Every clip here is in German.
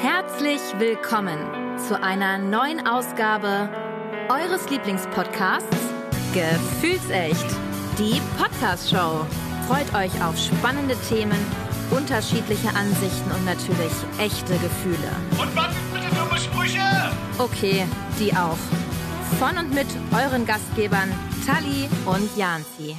Herzlich willkommen zu einer neuen Ausgabe eures Lieblingspodcasts Gefühlsecht, die Podcast-Show. Freut euch auf spannende Themen, unterschiedliche Ansichten und natürlich echte Gefühle. Und was sind bitte dumme Sprüche? Okay, die auch. Von und mit euren Gastgebern Tali und Janzi.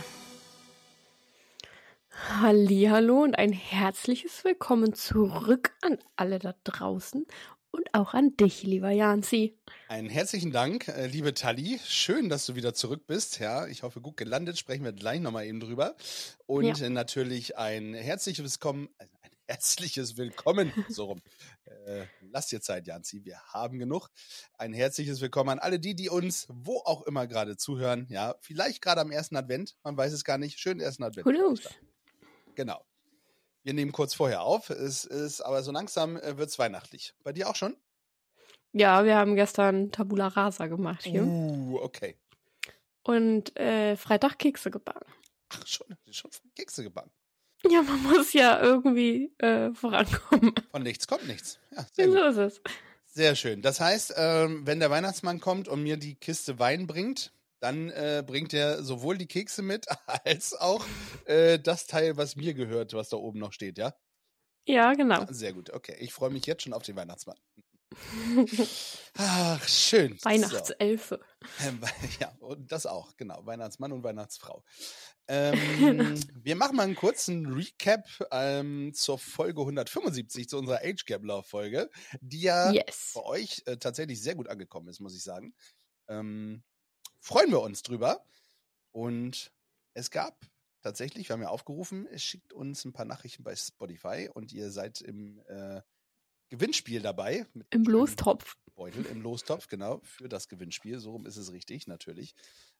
Hallihallo und ein herzliches Willkommen zurück an alle da draußen und auch an dich, lieber Janzi. Einen herzlichen Dank, liebe Tali. Schön, dass du wieder zurück bist. Ja, ich hoffe, gut gelandet. Sprechen wir gleich nochmal eben drüber. Und natürlich ein herzliches Willkommen, so rum. Lass dir Zeit, Janzi, wir haben genug. Ein herzliches Willkommen an alle die uns, wo auch immer gerade zuhören. Ja, vielleicht gerade am ersten Advent, man weiß es gar nicht. Schönen ersten Advent. Genau. Wir nehmen kurz vorher auf. Es ist aber so langsam wird es weihnachtlich. Bei dir auch schon? Ja, wir haben gestern Tabula Rasa gemacht hier. Okay. Und Freitag Kekse gebacken. Ach, schon Kekse gebacken. Ja, man muss ja irgendwie vorankommen. Von nichts kommt nichts. Ja, so ist es. Sehr schön. Das heißt, wenn der Weihnachtsmann kommt und mir die Kiste Wein bringt, dann bringt er sowohl die Kekse mit, als auch das Teil, was mir gehört, was da oben noch steht, ja? Ja, genau. Sehr gut, okay. Ich freue mich jetzt schon auf den Weihnachtsmann. Ach, schön. Weihnachtselfe. So. Ja, und das auch, genau. Weihnachtsmann und Weihnachtsfrau. Wir machen mal einen kurzen Recap zur Folge 175, zu unserer Age Gap Love Folge, die ja bei euch tatsächlich sehr gut angekommen ist, muss ich sagen. Freuen wir uns drüber. Und es gab tatsächlich, wir haben ja aufgerufen, es schickt uns ein paar Nachrichten bei Spotify und ihr seid im Gewinnspiel dabei. Im Lostopf. Beutel, im Lostopf, genau, für das Gewinnspiel. So rum ist es richtig, natürlich.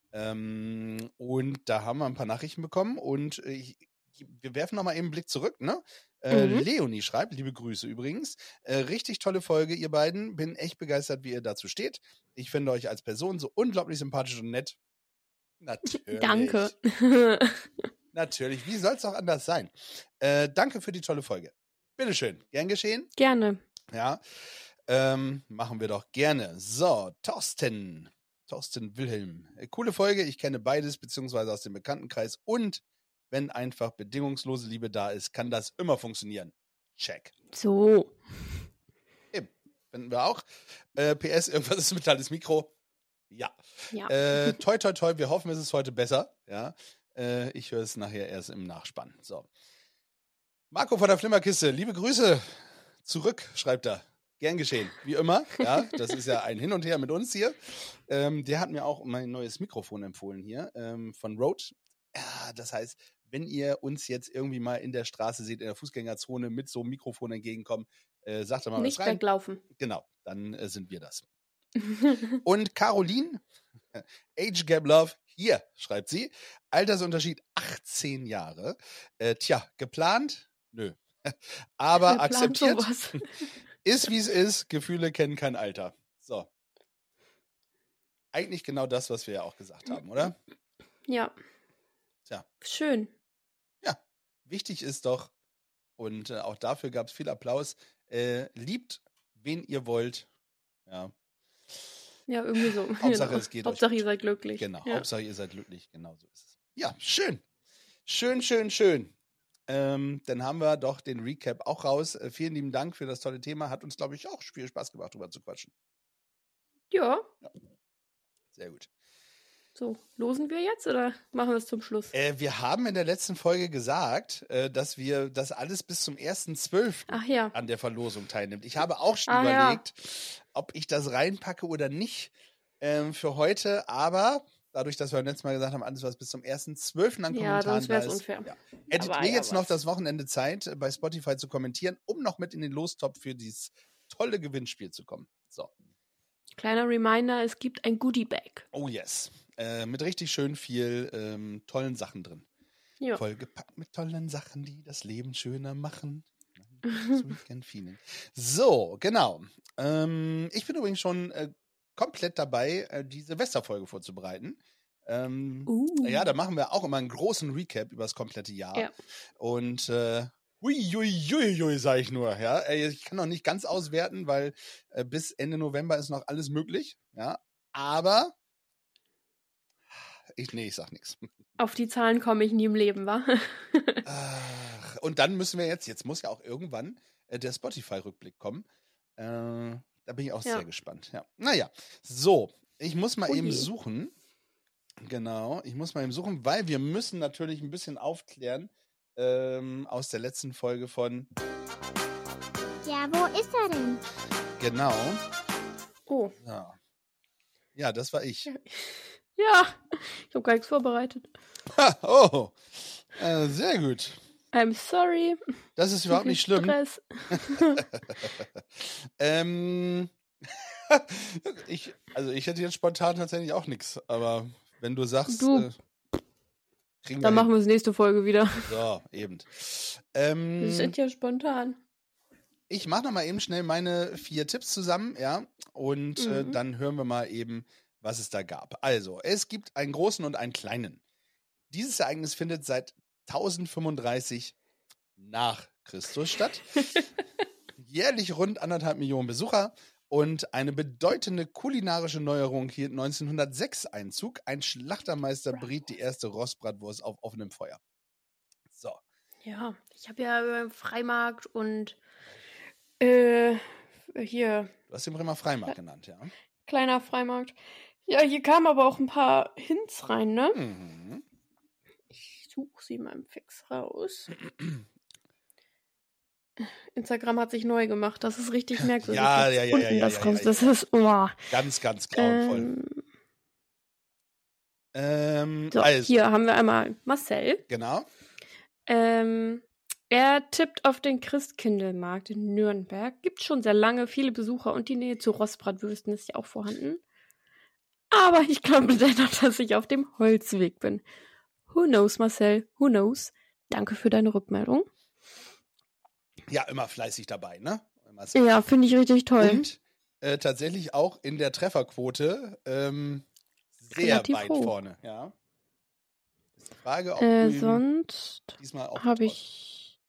Und da haben wir ein paar Nachrichten bekommen und wir werfen nochmal eben einen Blick zurück, ne? Leonie schreibt, liebe Grüße übrigens, richtig tolle Folge, ihr beiden. Bin echt begeistert, wie ihr dazu steht. Ich finde euch als Person so unglaublich sympathisch und nett. Natürlich. Danke. Natürlich, wie soll es auch anders sein? Danke für die tolle Folge. Bitteschön, gern geschehen? Gerne. Ja, machen wir doch gerne. So, Thorsten Wilhelm. Coole Folge, ich kenne beides, beziehungsweise aus dem Bekanntenkreis und wenn einfach bedingungslose Liebe da ist, kann das immer funktionieren. Check. So. Eben, finden wir auch. PS, irgendwas ist mit das Mikro. Ja. Toi, toi, toi, wir hoffen, es ist heute besser. Ja. Ich höre es nachher erst im Nachspann. So. Marco von der Flimmerkiste, liebe Grüße zurück, schreibt er. Gern geschehen, wie immer. Ja, das ist ja ein Hin und Her mit uns hier. Der hat mir auch mein neues Mikrofon empfohlen hier von Rode. Ja, das heißt, wenn ihr uns jetzt irgendwie mal in der Straße seht, in der Fußgängerzone mit so einem Mikrofon entgegenkommen, sagt doch mal nicht was rein. Nicht weglaufen. Genau, dann sind wir das. Und Caroline, Age Gap Love, hier, schreibt sie, Altersunterschied 18 Jahre. Geplant? Nö. Aber akzeptiert. Sowas. Ist, wie es ist. Gefühle kennen kein Alter. So. Eigentlich genau das, was wir ja auch gesagt haben, oder? Ja. Tja. Schön. Ja. Wichtig ist doch, und auch dafür gab es viel Applaus, liebt, wen ihr wollt. Ja. Ja, irgendwie so. Hauptsache, es geht Hauptsache, euch ihr seid glücklich. Genau, ja. Hauptsache, ihr seid glücklich. Genau so ist es. Ja, schön. Schön. Dann haben wir doch den Recap auch raus. Vielen lieben Dank für das tolle Thema. Hat uns, glaube ich, auch viel Spaß gemacht, drüber zu quatschen. Ja. Sehr gut. So, losen wir jetzt oder machen wir es zum Schluss? Wir haben in der letzten Folge gesagt, dass wir das alles bis zum 1.12. An der Verlosung teilnimmt. Ich habe auch schon überlegt, ob ich das reinpacke oder nicht für heute, aber dadurch, dass wir beim letzten Mal gesagt haben, alles, was bis zum 1.12. an Kommentaren sonst wäre es da ist, unfair. Ja. Hättet ihr jetzt noch das Wochenende Zeit, bei Spotify zu kommentieren, um noch mit in den Lostopf für dieses tolle Gewinnspiel zu kommen. So. Kleiner Reminder, es gibt ein Goodie-Bag. Oh yes. Mit richtig schön viel tollen Sachen drin. Ja. Vollgepackt mit tollen Sachen, die das Leben schöner machen. So, genau. Ich bin übrigens schon komplett dabei, die Silvesterfolge vorzubereiten. Ja, da machen wir auch immer einen großen Recap über das komplette Jahr. Ja. Und Huiuiuiui, sag ich nur. Ja, ich kann noch nicht ganz auswerten, weil bis Ende November ist noch alles möglich. Ja, aber ich sag nichts. Auf die Zahlen komme ich nie im Leben, wa? Und dann müssen wir jetzt muss ja auch irgendwann der Spotify-Rückblick kommen. Da bin ich auch sehr gespannt. Ja. Naja, so, ich muss mal eben suchen. Genau, ich muss mal eben suchen, weil wir müssen natürlich ein bisschen aufklären aus der letzten Folge von... Ja, wo ist er denn? Genau. Oh. Ja, das war ich. Ja, ich habe gar nichts vorbereitet. Oh, sehr gut. I'm sorry. Das ist überhaupt nicht schlimm. Stress. Ich hätte jetzt spontan tatsächlich auch nichts, aber wenn du sagst, kriegen wir dann machen wir es nächste Folge wieder. So, eben. Wir sind ja spontan. Ich mache noch mal eben schnell meine 4 Tipps zusammen, ja, und dann hören wir mal eben, was es da gab. Also, es gibt einen großen und einen kleinen. Dieses Ereignis findet seit 1035 nach Christus statt. Jährlich rund 1,5 Millionen Besucher. Und eine bedeutende kulinarische Neuerung hielt 1906 Einzug. Ein Schlachtermeister briet die erste Rostbratwurst auf offenem Feuer. So. Ja, ich habe ja Freimarkt und hier. Du hast den Bremer Freimarkt genannt, ja. Kleiner Freimarkt. Ja, hier kamen aber auch ein paar Hints rein, ne? Mhm. Ich suche sie mal im Fix raus. Instagram hat sich neu gemacht. Das ist richtig merkwürdig. Das ist ganz, ganz grauenvoll. So, also. Hier haben wir einmal Marcel. Genau. Er tippt auf den Christkindlmarkt in Nürnberg. Gibt schon sehr lange viele Besucher und die Nähe zu Rostbratwürsten ist ja auch vorhanden. Aber ich glaube dennoch, dass ich auf dem Holzweg bin. Who knows, Marcel? Who knows? Danke für deine Rückmeldung. Ja, immer fleißig dabei, ne? Ja, finde ich richtig toll. Und tatsächlich auch in der Trefferquote sehr relativ weit hoch. Vorne, ja. Ist die Frage, ob du sonst diesmal auch habe ich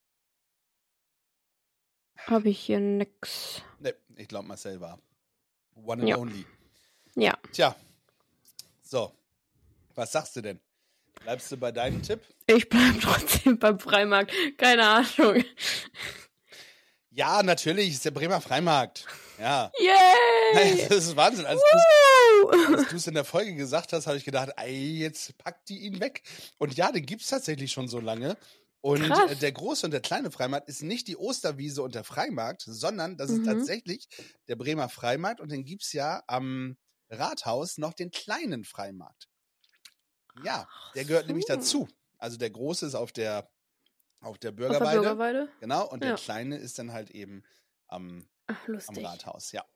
hier nix. Ne, ich glaube Marcel war one and only. Ja. Tja, so, was sagst du denn? Bleibst du bei deinem Tipp? Ich bleibe trotzdem beim Freimarkt. Keine Ahnung. Ja, natürlich, ist der Bremer Freimarkt. Ja. Yay! Das ist Wahnsinn. Als du es in der Folge gesagt hast, habe ich gedacht, ey, jetzt packt die ihn weg. Und ja, den gibt es tatsächlich schon so lange. Und der große und der kleine Freimarkt ist nicht die Osterwiese und der Freimarkt, sondern das ist tatsächlich der Bremer Freimarkt. Und den gibt es ja am Rathaus noch den kleinen Freimarkt. Ja, der gehört nämlich dazu. Also der große ist auf der Bürgerweide. Genau, und der kleine ist dann halt eben am Rathaus, ja.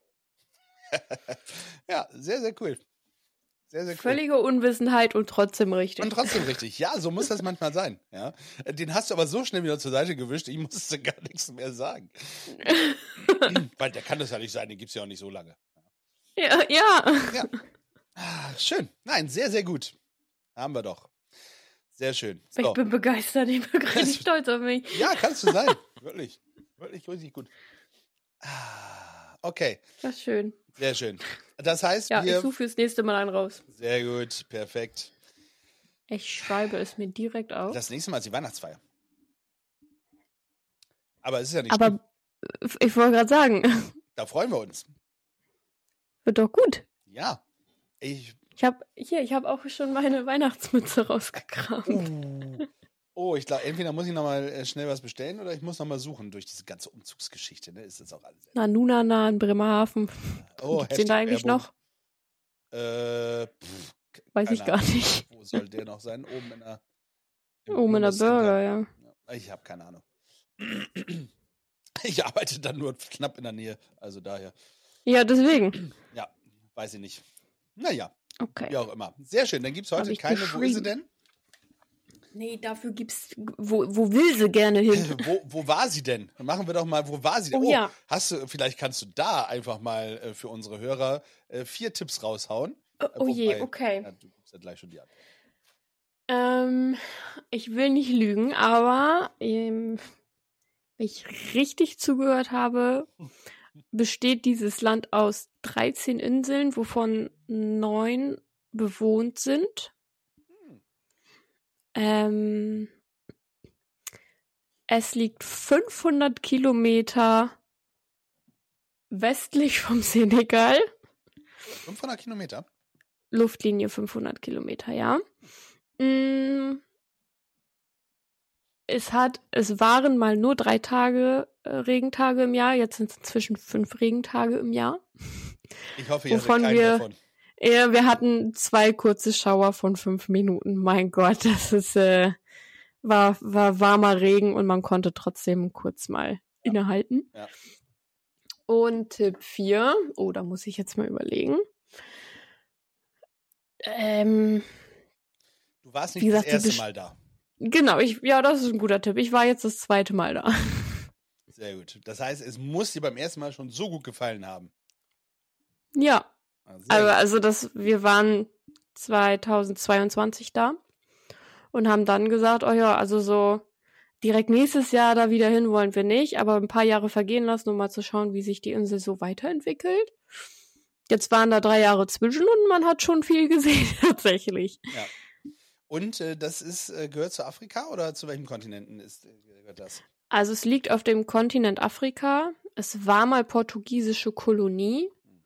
Ja, sehr, sehr cool. Sehr, sehr cool. Völlige Unwissenheit und trotzdem richtig. Und trotzdem richtig. Ja, so muss das manchmal sein. Ja. Den hast du aber so schnell wieder zur Seite gewischt, ich musste gar nichts mehr sagen. Weil der kann das ja nicht sein, den gibt es ja auch nicht so lange. Ja. Schön. Nein, sehr, sehr gut. Haben wir doch. Sehr schön. So. Ich bin begeistert, ich bin richtig stolz auf mich. Ja, kannst du sein. Wirklich. Wirklich richtig gut. Okay. Das ist schön. Sehr schön. Das heißt, ich suche fürs nächste Mal einen raus. Sehr gut, perfekt. Ich schreibe es mir direkt auf. Das nächste Mal ist die Weihnachtsfeier. Aber es ist ja nicht schlimm. Ich wollte gerade sagen. Da freuen wir uns. Wird doch gut. Ja. Ich habe auch schon meine Weihnachtsmütze rausgekramt. Oh, ich glaube, entweder muss ich nochmal schnell was bestellen oder ich muss nochmal suchen durch diese ganze Umzugsgeschichte. Ne? Ist das auch alles. Nunana in Bremerhaven. Gibt's den da eigentlich noch? Weiß ich gar nicht. Wo soll der noch sein? Oben in der Burger, ja. Ich habe keine Ahnung. Ich arbeite dann nur knapp in der Nähe, also daher. Ja, deswegen. Ja, weiß ich nicht. Naja, okay. Wie auch immer. Sehr schön, dann gibt es heute keine. Wo ist sie denn? Nee, dafür gibt's. Wo will sie gerne hin? Wo war sie denn? Machen wir doch mal, wo war sie denn? Ja. Vielleicht kannst du da einfach mal für unsere Hörer 4 Tipps raushauen. Okay. Ja, du gibst ja gleich schon die Antwort. Ich will nicht lügen, aber ich richtig zugehört habe, besteht dieses Land aus 13 Inseln, wovon 9 bewohnt sind. Es liegt 500 Kilometer westlich vom Senegal. 500 Kilometer? Luftlinie 500 Kilometer, ja. Es waren mal nur 3 Tage Regentage im Jahr, jetzt sind es inzwischen 5 Regentage im Jahr. Ich hoffe, ihr hattet keinen davon. Ja, wir hatten 2 kurze Schauer von 5 Minuten. Mein Gott, das ist war warmer Regen und man konnte trotzdem kurz mal innehalten. Ja. Und Tipp 4, da muss ich jetzt mal überlegen. Du warst nicht das erste Mal da. Genau, das ist ein guter Tipp. Ich war jetzt das 2. Mal da. Sehr gut. Das heißt, es muss dir beim ersten Mal schon so gut gefallen haben. Ja. Wir waren 2022 da und haben dann gesagt, so direkt nächstes Jahr da wieder hin wollen wir nicht, aber ein paar Jahre vergehen lassen, um mal zu schauen, wie sich die Insel so weiterentwickelt. Jetzt waren da 3 Jahre zwischen und man hat schon viel gesehen, tatsächlich. Ja. Und das gehört zu Afrika oder zu welchen Kontinenten gehört das? Also es liegt auf dem Kontinent Afrika. Es war mal portugiesische Kolonie.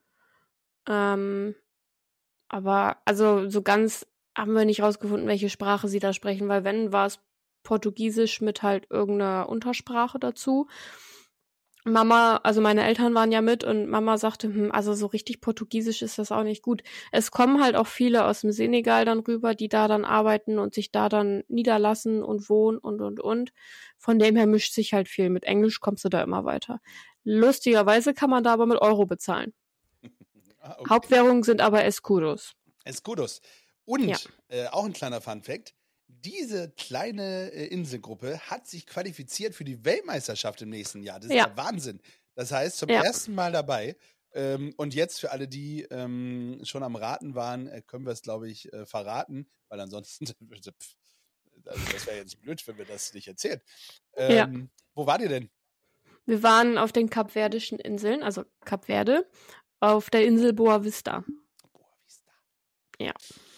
Aber so ganz haben wir nicht rausgefunden, welche Sprache sie da sprechen, weil wenn, war es Portugiesisch mit halt irgendeiner Untersprache dazu. Mama, also meine Eltern waren ja mit und Mama sagte, also so richtig Portugiesisch ist das auch nicht gut. Es kommen halt auch viele aus dem Senegal dann rüber, die da dann arbeiten und sich da dann niederlassen und wohnen und. Von dem her mischt sich halt viel. Mit Englisch kommst du da immer weiter. Lustigerweise kann man da aber mit Euro bezahlen. Okay. Hauptwährung sind aber Escudos. Escudos. Und auch ein kleiner Funfact, diese kleine Inselgruppe hat sich qualifiziert für die Weltmeisterschaft im nächsten Jahr. Das ist der Wahnsinn. Das heißt, zum ersten Mal dabei. Und jetzt für alle, die schon am Raten waren, können wir es, glaube ich, verraten, weil ansonsten, das wäre jetzt blöd, wenn wir das nicht erzählen. Wo wart ihr denn? Wir waren auf den Kapverdischen Inseln, also Kap Verde, auf der Insel Boa Vista. Boa Vista. Ja.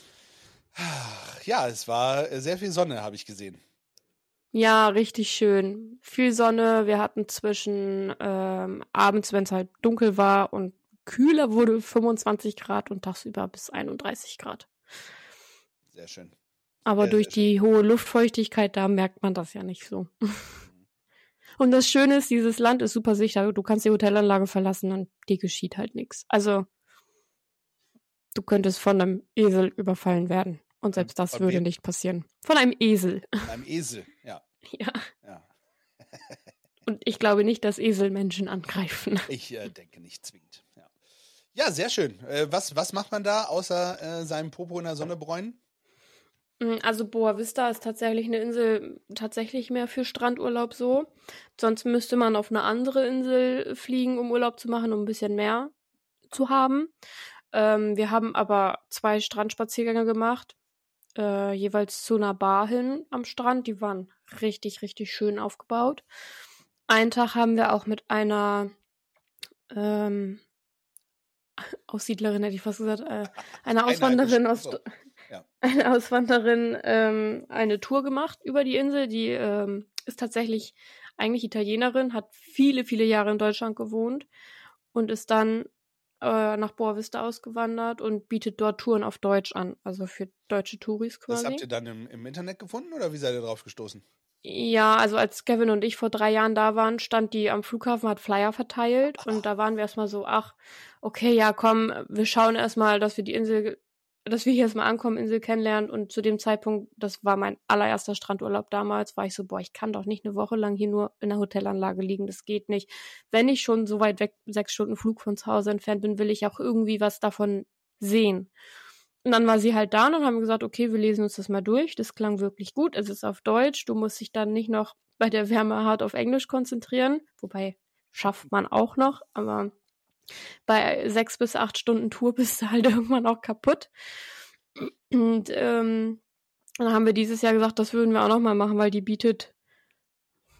Ja, es war sehr viel Sonne, habe ich gesehen. Ja, richtig schön. Viel Sonne. Wir hatten zwischen abends, wenn es halt dunkel war und kühler wurde, 25 Grad und tagsüber bis 31 Grad. Sehr schön. Aber durch die hohe Luftfeuchtigkeit, da merkt man das ja nicht so. Und das Schöne ist, dieses Land ist super sicher. Du kannst die Hotelanlage verlassen und dir geschieht halt nichts. Also, du könntest von einem Esel überfallen werden. Und selbst das würde nicht passieren. Von einem Esel. Von einem Esel, ja. Ja. Und ich glaube nicht, dass Esel Menschen angreifen. Ich denke nicht zwingend. Ja, sehr schön. Was macht man da, außer seinem Popo in der Sonne bräunen? Also Boa Vista ist tatsächlich eine Insel, tatsächlich mehr für Strandurlaub so. Sonst müsste man auf eine andere Insel fliegen, um Urlaub zu machen, um ein bisschen mehr zu haben. Wir haben aber 2 Strandspaziergänge gemacht, jeweils zu einer Bar hin am Strand. Die waren richtig, richtig schön aufgebaut. Einen Tag haben wir auch mit einer Aussiedlerin, hätte ich fast gesagt, einer Auswanderin eine Tour gemacht über die Insel. Die ist tatsächlich eigentlich Italienerin, hat viele, viele Jahre in Deutschland gewohnt und ist dann nach Boa Vista ausgewandert und bietet dort Touren auf Deutsch an, also für deutsche Touris quasi. Das habt ihr dann im Internet gefunden oder wie seid ihr drauf gestoßen? Ja, also als Kevin und ich vor 3 Jahren da waren, stand die am Flughafen, hat Flyer verteilt und da waren wir erstmal so, okay, ja komm, wir schauen erstmal, dass wir hier erstmal ankommen, Insel kennenlernen und zu dem Zeitpunkt, das war mein allererster Strandurlaub damals, war ich so, ich kann doch nicht eine Woche lang hier nur in der Hotelanlage liegen, das geht nicht. Wenn ich schon so weit weg 6 Stunden Flug von zu Hause entfernt bin, will ich auch irgendwie was davon sehen. Und dann war sie halt da und dann haben wir gesagt, okay, wir lesen uns das mal durch, das klang wirklich gut, es ist auf Deutsch, du musst dich dann nicht noch bei der Wärme hart auf Englisch konzentrieren, wobei schafft man auch noch, aber bei 6 bis 8 Stunden Tour bist du halt irgendwann auch kaputt. Und dann haben wir dieses Jahr gesagt, das würden wir auch nochmal machen, weil die bietet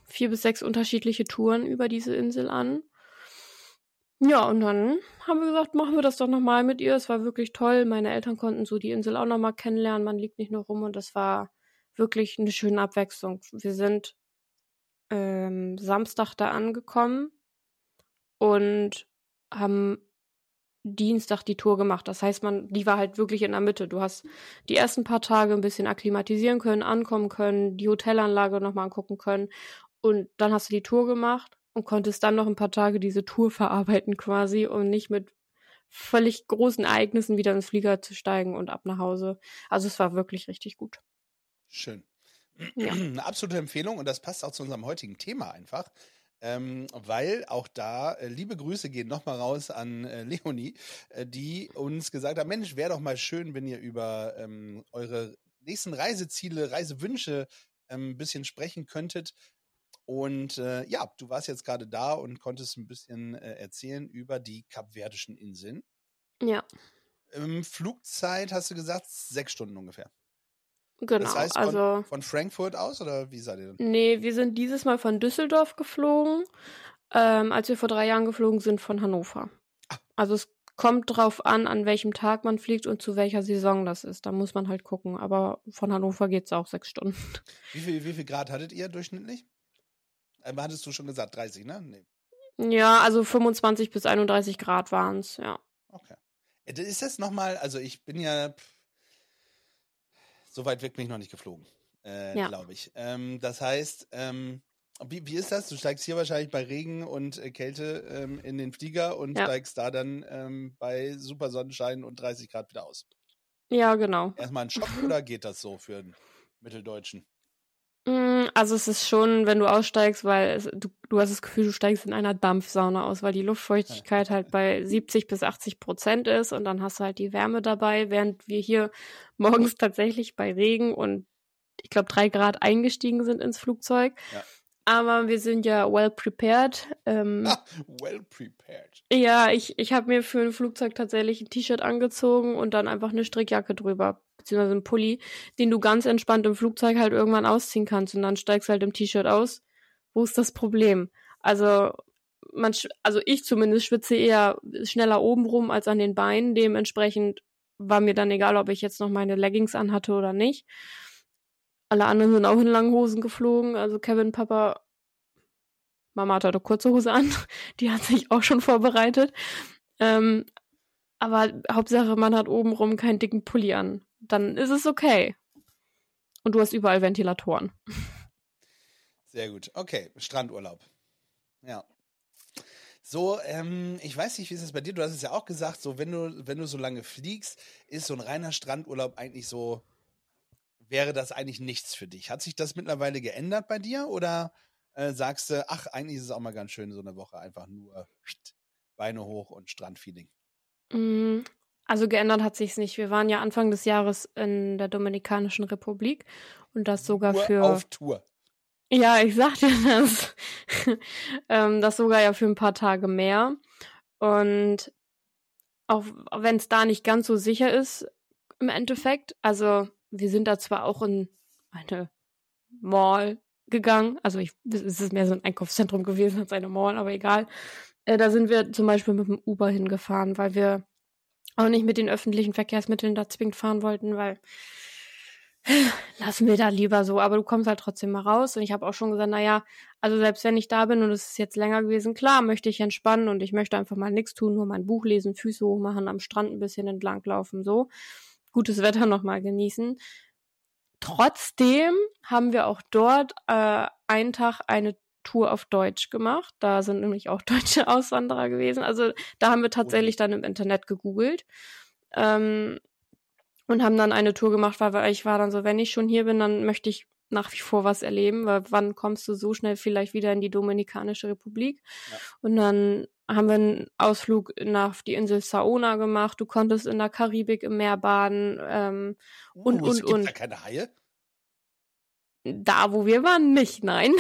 4 bis 6 unterschiedliche Touren über diese Insel an. Ja, und dann haben wir gesagt, machen wir das doch nochmal mit ihr. Es war wirklich toll. Meine Eltern konnten so die Insel auch nochmal kennenlernen. Man liegt nicht nur rum und das war wirklich eine schöne Abwechslung. Wir sind Samstag da angekommen und haben Dienstag die Tour gemacht. Das heißt, die war halt wirklich in der Mitte. Du hast die ersten paar Tage ein bisschen akklimatisieren können, ankommen können, die Hotelanlage nochmal angucken können und dann hast du die Tour gemacht und konntest dann noch ein paar Tage diese Tour verarbeiten quasi und nicht mit völlig großen Ereignissen wieder ins Flieger zu steigen und ab nach Hause. Also es war wirklich richtig gut. Schön. Ja. Eine absolute Empfehlung und das passt auch zu unserem heutigen Thema einfach. Weil auch da, liebe Grüße gehen nochmal raus an Leonie, die uns gesagt hat, Mensch, wäre doch mal schön, wenn ihr über eure nächsten Reiseziele, Reisewünsche ein bisschen sprechen könntet. Und ja, du warst jetzt gerade da und konntest ein bisschen erzählen über die Kapverdischen Inseln. Ja. Flugzeit, hast du gesagt, 6 Stunden ungefähr. Genau, Das heißt also von Frankfurt aus oder wie seid ihr denn? nee, wir sind dieses Mal von Düsseldorf geflogen, als wir vor 3 Jahren geflogen sind von Hannover. Also es kommt drauf an welchem Tag man fliegt und zu welcher Saison das ist. Da muss man halt gucken. Aber von Hannover geht's auch 6 Stunden. Wie viel Grad hattet ihr durchschnittlich? Hattest du schon gesagt, 30, ne? Nee. Ja, also 25 bis 31 Grad waren's, ja. Okay. Ist das nochmal, also ich bin ja so weit weg bin ich noch nicht geflogen, Ja. glaube ich. Das heißt, wie ist das? Du steigst hier wahrscheinlich bei Regen und Kälte in den Flieger und steigst da dann bei super Sonnenschein und 30 Grad wieder aus. Ja, genau. Erstmal ein Schock oder geht das so für einen Mitteldeutschen? Also es ist schon, wenn du aussteigst, weil du hast das Gefühl, du steigst in einer Dampfsauna aus, weil die Luftfeuchtigkeit halt bei 70-80% ist und dann hast du halt die Wärme dabei, während wir hier morgens tatsächlich bei Regen und ich glaube 3 Grad eingestiegen sind ins Flugzeug. Ja. Aber wir sind ja well prepared. Well prepared. Ja, ich habe mir für ein Flugzeug tatsächlich ein T-Shirt angezogen und dann einfach eine Strickjacke drüber, beziehungsweise einen Pulli, den du ganz entspannt im Flugzeug halt irgendwann ausziehen kannst und dann steigst halt im T-Shirt aus. Wo ist das Problem? Also ich zumindest schwitze eher schneller oben rum als an den Beinen. Dementsprechend war mir dann egal, ob ich jetzt noch meine Leggings anhatte oder nicht. Alle anderen sind auch in langen Hosen geflogen. Also Kevin, Papa, Mama hatte eine kurze Hose an. Die hat sich auch schon vorbereitet. Aber Hauptsache, man hat obenrum keinen dicken Pulli an. Dann ist es okay. Und du hast überall Ventilatoren. Sehr gut. Okay, Strandurlaub. Ja. So, ich weiß nicht, wie ist es bei dir? Du hast es ja auch gesagt, so wenn du so lange fliegst, ist so ein reiner Strandurlaub eigentlich so, wäre das eigentlich nichts für dich. Hat sich das mittlerweile geändert bei dir oder sagst du, ach, eigentlich ist es auch mal ganz schön, so eine Woche einfach nur Beine hoch und Strandfeeling? Also geändert hat sich's nicht. Wir waren ja Anfang des Jahres in der Dominikanischen Republik und das sogar für auf Tour. Ja, ich sag dir das. Das sogar ja für ein paar Tage mehr. Und auch wenn es da nicht ganz so sicher ist im Endeffekt, also wir sind da zwar auch in eine Mall gegangen, also es ist mehr so ein Einkaufszentrum gewesen als eine Mall, aber egal. Da sind wir zum Beispiel mit dem Uber hingefahren, weil wir auch nicht mit den öffentlichen Verkehrsmitteln da zwingend fahren wollten, weil lassen wir da lieber so, aber du kommst halt trotzdem mal raus und ich habe auch schon gesagt, naja, also selbst wenn ich da bin und es ist jetzt länger gewesen, klar, möchte ich entspannen und ich möchte einfach mal nichts tun, nur mein Buch lesen, Füße hochmachen, am Strand ein bisschen entlanglaufen, so. Gutes Wetter nochmal genießen. Trotzdem haben wir auch dort einen Tag eine Tour auf Deutsch gemacht. Da sind nämlich auch deutsche Auswanderer gewesen. Also da haben wir tatsächlich dann im Internet gegoogelt und haben dann eine Tour gemacht, weil ich war dann so, wenn ich schon hier bin, dann möchte ich nach wie vor was erleben, weil wann kommst du so schnell vielleicht wieder in die Dominikanische Republik? Ja. Und dann haben wir einen Ausflug nach die Insel Saona gemacht. Du konntest in der Karibik im Meer baden Es gibt da keine Haie? Da, wo wir waren, nicht, nein.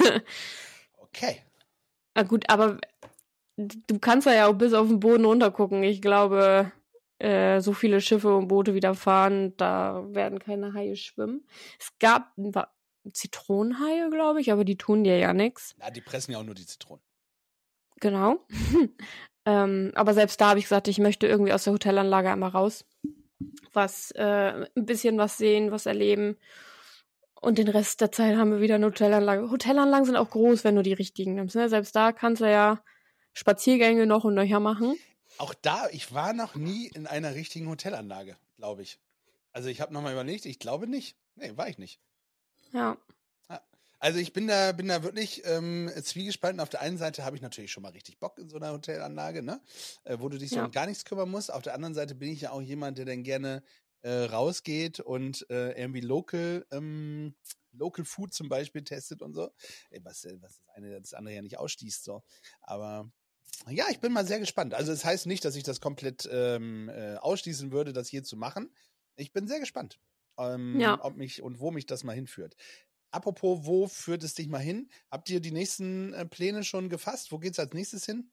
Okay. Na gut, aber du kannst ja auch bis auf den Boden runtergucken. Ich glaube, so viele Schiffe und Boote wieder fahren, da werden keine Haie schwimmen. Es gab Zitronenhaie, glaube ich, aber die tun dir ja nichts. Ja, die pressen ja auch nur die Zitronen. Genau. Aber selbst da habe ich gesagt, ich möchte irgendwie aus der Hotelanlage einmal raus. Ein bisschen was sehen, was erleben. Und den Rest der Zeit haben wir wieder eine Hotelanlage. Hotelanlagen sind auch groß, wenn du die richtigen nimmst. Ne? Selbst da kannst du ja Spaziergänge noch und nöcher machen. Auch da, ich war noch nie in einer richtigen Hotelanlage, glaube ich. Also ich habe nochmal überlegt, ich glaube nicht. Nee, war ich nicht. Ja. Also ich bin da wirklich zwiegespalten. Auf der einen Seite habe ich natürlich schon mal richtig Bock in so einer Hotelanlage, ne? Wo du dich so um gar nichts kümmern musst. Auf der anderen Seite bin ich ja auch jemand, der dann gerne rausgeht und irgendwie Local Food zum Beispiel testet und so. Was das eine das andere ja nicht ausschließt. So. Aber ja, ich bin mal sehr gespannt. Also das heißt nicht, dass ich das komplett ausschließen würde, das hier zu machen. Ich bin sehr gespannt, ob mich und wo mich das mal hinführt. Apropos, wo führt es dich mal hin? Habt ihr die nächsten Pläne schon gefasst? Wo geht's als nächstes hin?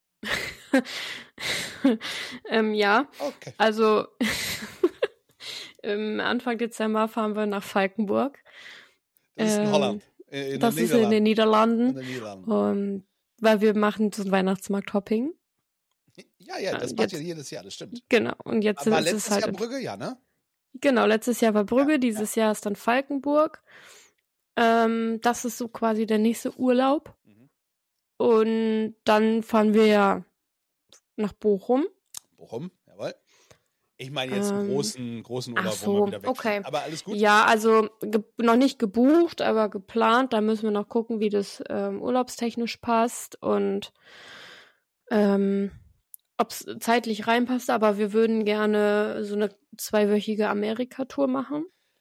Ja, okay. Also Anfang Dezember fahren wir nach Falkenburg. Das ist in Holland. Das ist in den Niederlanden. Weil wir machen so ein Weihnachtsmarkt-Hopping. Ja, das macht ihr jedes Jahr, das stimmt. Genau. Und jetzt aber ist letztes es halt Jahr Brügge, ja, ne? Genau, letztes Jahr war Brügge, dieses Jahr ist dann Falkenburg. Das ist so quasi der nächste Urlaub. Und dann fahren wir ja nach Bochum. Bochum, jawohl. Ich meine jetzt einen großen Urlaub, so, wo man wieder weg okay. Aber alles gut? Ja, also noch nicht gebucht, aber geplant. Da müssen wir noch gucken, wie das urlaubstechnisch passt und ob es zeitlich reinpasst. Aber wir würden gerne so eine 2-wöchige Amerika-Tour machen.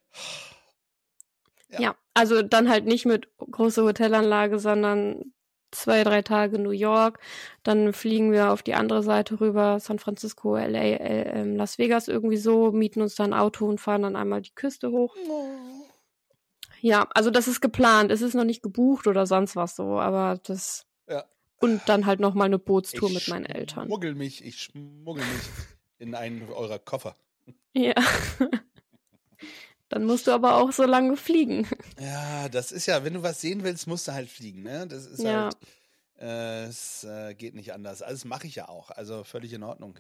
Ja, also dann halt nicht mit großer Hotelanlage, sondern 2-3 Tage New York, dann fliegen wir auf die andere Seite rüber, San Francisco, LA, Las Vegas irgendwie so, mieten uns dann ein Auto und fahren dann einmal die Küste hoch. Ja, also das ist geplant, es ist noch nicht gebucht oder sonst was so, aber das und dann halt nochmal eine Bootstour mit meinen Eltern. Ich schmuggel mich in einen eurer Koffer. Ja. Dann musst du aber auch so lange fliegen. Ja, das ist ja, wenn du was sehen willst, musst du halt fliegen, ne? Das ist halt, es geht nicht anders. Also das mache ich ja auch, also völlig in Ordnung.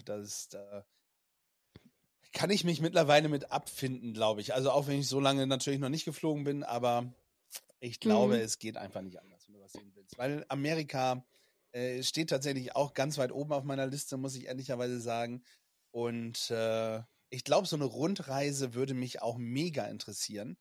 Kann ich mich mittlerweile mit abfinden, glaube ich. Also auch wenn ich so lange natürlich noch nicht geflogen bin, aber ich glaube, es geht einfach nicht anders, wenn du was sehen willst. Weil Amerika steht tatsächlich auch ganz weit oben auf meiner Liste, muss ich ehrlicherweise sagen. Und ich glaube, so eine Rundreise würde mich auch mega interessieren.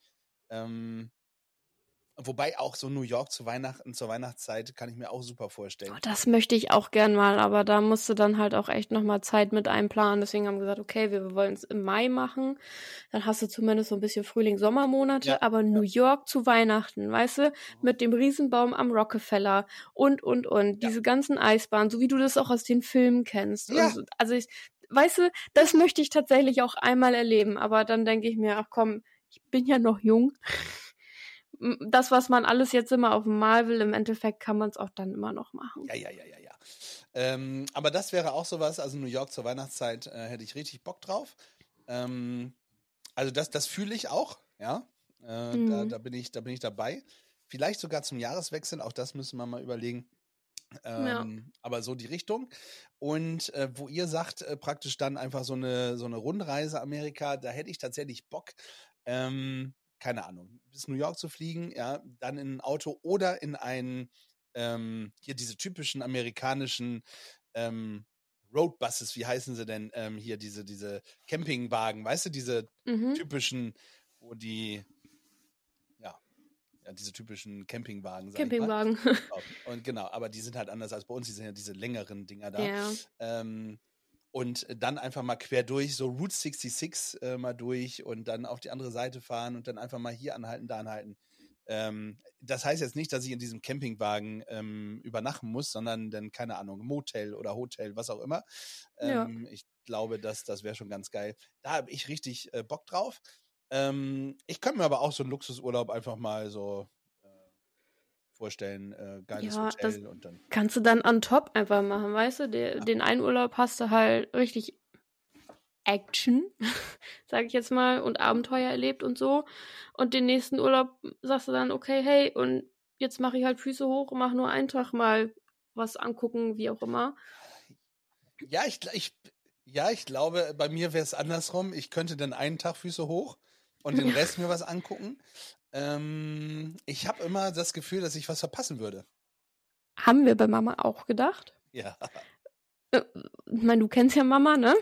Wobei auch so New York zur Weihnachtszeit kann ich mir auch super vorstellen. Oh, das möchte ich auch gern mal, aber da musst du dann halt auch echt nochmal Zeit mit einplanen. Deswegen haben wir gesagt, okay, wir wollen es im Mai machen. Dann hast du zumindest so ein bisschen Frühling-Sommermonate, aber New York zu Weihnachten, weißt du, mit dem Riesenbaum am Rockefeller und. Diese ganzen Eisbahnen, so wie du das auch aus den Filmen kennst. Ja. Und also weißt du, das möchte ich tatsächlich auch einmal erleben, aber dann denke ich mir, ach komm, ich bin ja noch jung. Das, was man alles jetzt immer auf dem Mal will, im Endeffekt kann man es auch dann immer noch machen. Ja. Aber das wäre auch sowas, also New York zur Weihnachtszeit hätte ich richtig Bock drauf. Also das fühle ich auch, ja. Da bin ich dabei. Vielleicht sogar zum Jahreswechsel, auch das müssen wir mal überlegen. Aber so die Richtung. Und wo ihr sagt, praktisch dann einfach so eine Rundreise Amerika, da hätte ich tatsächlich Bock, keine Ahnung, bis New York zu fliegen, ja, dann in ein Auto oder in ein, hier diese typischen amerikanischen Roadbuses, wie heißen sie denn, hier diese Campingwagen, weißt du, diese typischen, wo diese typischen Campingwagen. Campingwagen. Und genau, aber die sind halt anders als bei uns, die sind ja diese längeren Dinger da. Ja. Und dann einfach mal quer durch, so Route 66 mal durch und dann auf die andere Seite fahren und dann einfach mal hier anhalten, da anhalten. Das heißt jetzt nicht, dass ich in diesem Campingwagen übernachten muss, sondern dann, keine Ahnung, Motel oder Hotel, was auch immer. Ich glaube, das wäre schon ganz geil. Da habe ich richtig Bock drauf. Ich könnte mir aber auch so einen Luxusurlaub einfach mal so vorstellen, geiles Hotel und dann. Kannst du dann on top einfach machen, weißt du? Den einen Urlaub hast du halt richtig Action, sage ich jetzt mal, und Abenteuer erlebt und so. Und den nächsten Urlaub sagst du dann, okay, hey, und jetzt mache ich halt Füße hoch und mache nur einen Tag mal was angucken, wie auch immer. Ja, ich glaube, bei mir wäre es andersrum. Ich könnte dann einen Tag Füße hoch und den Rest mir was angucken. Ich habe immer das Gefühl, dass ich was verpassen würde. Haben wir bei Mama auch gedacht. Ja. Ich meine, du kennst ja Mama, ne?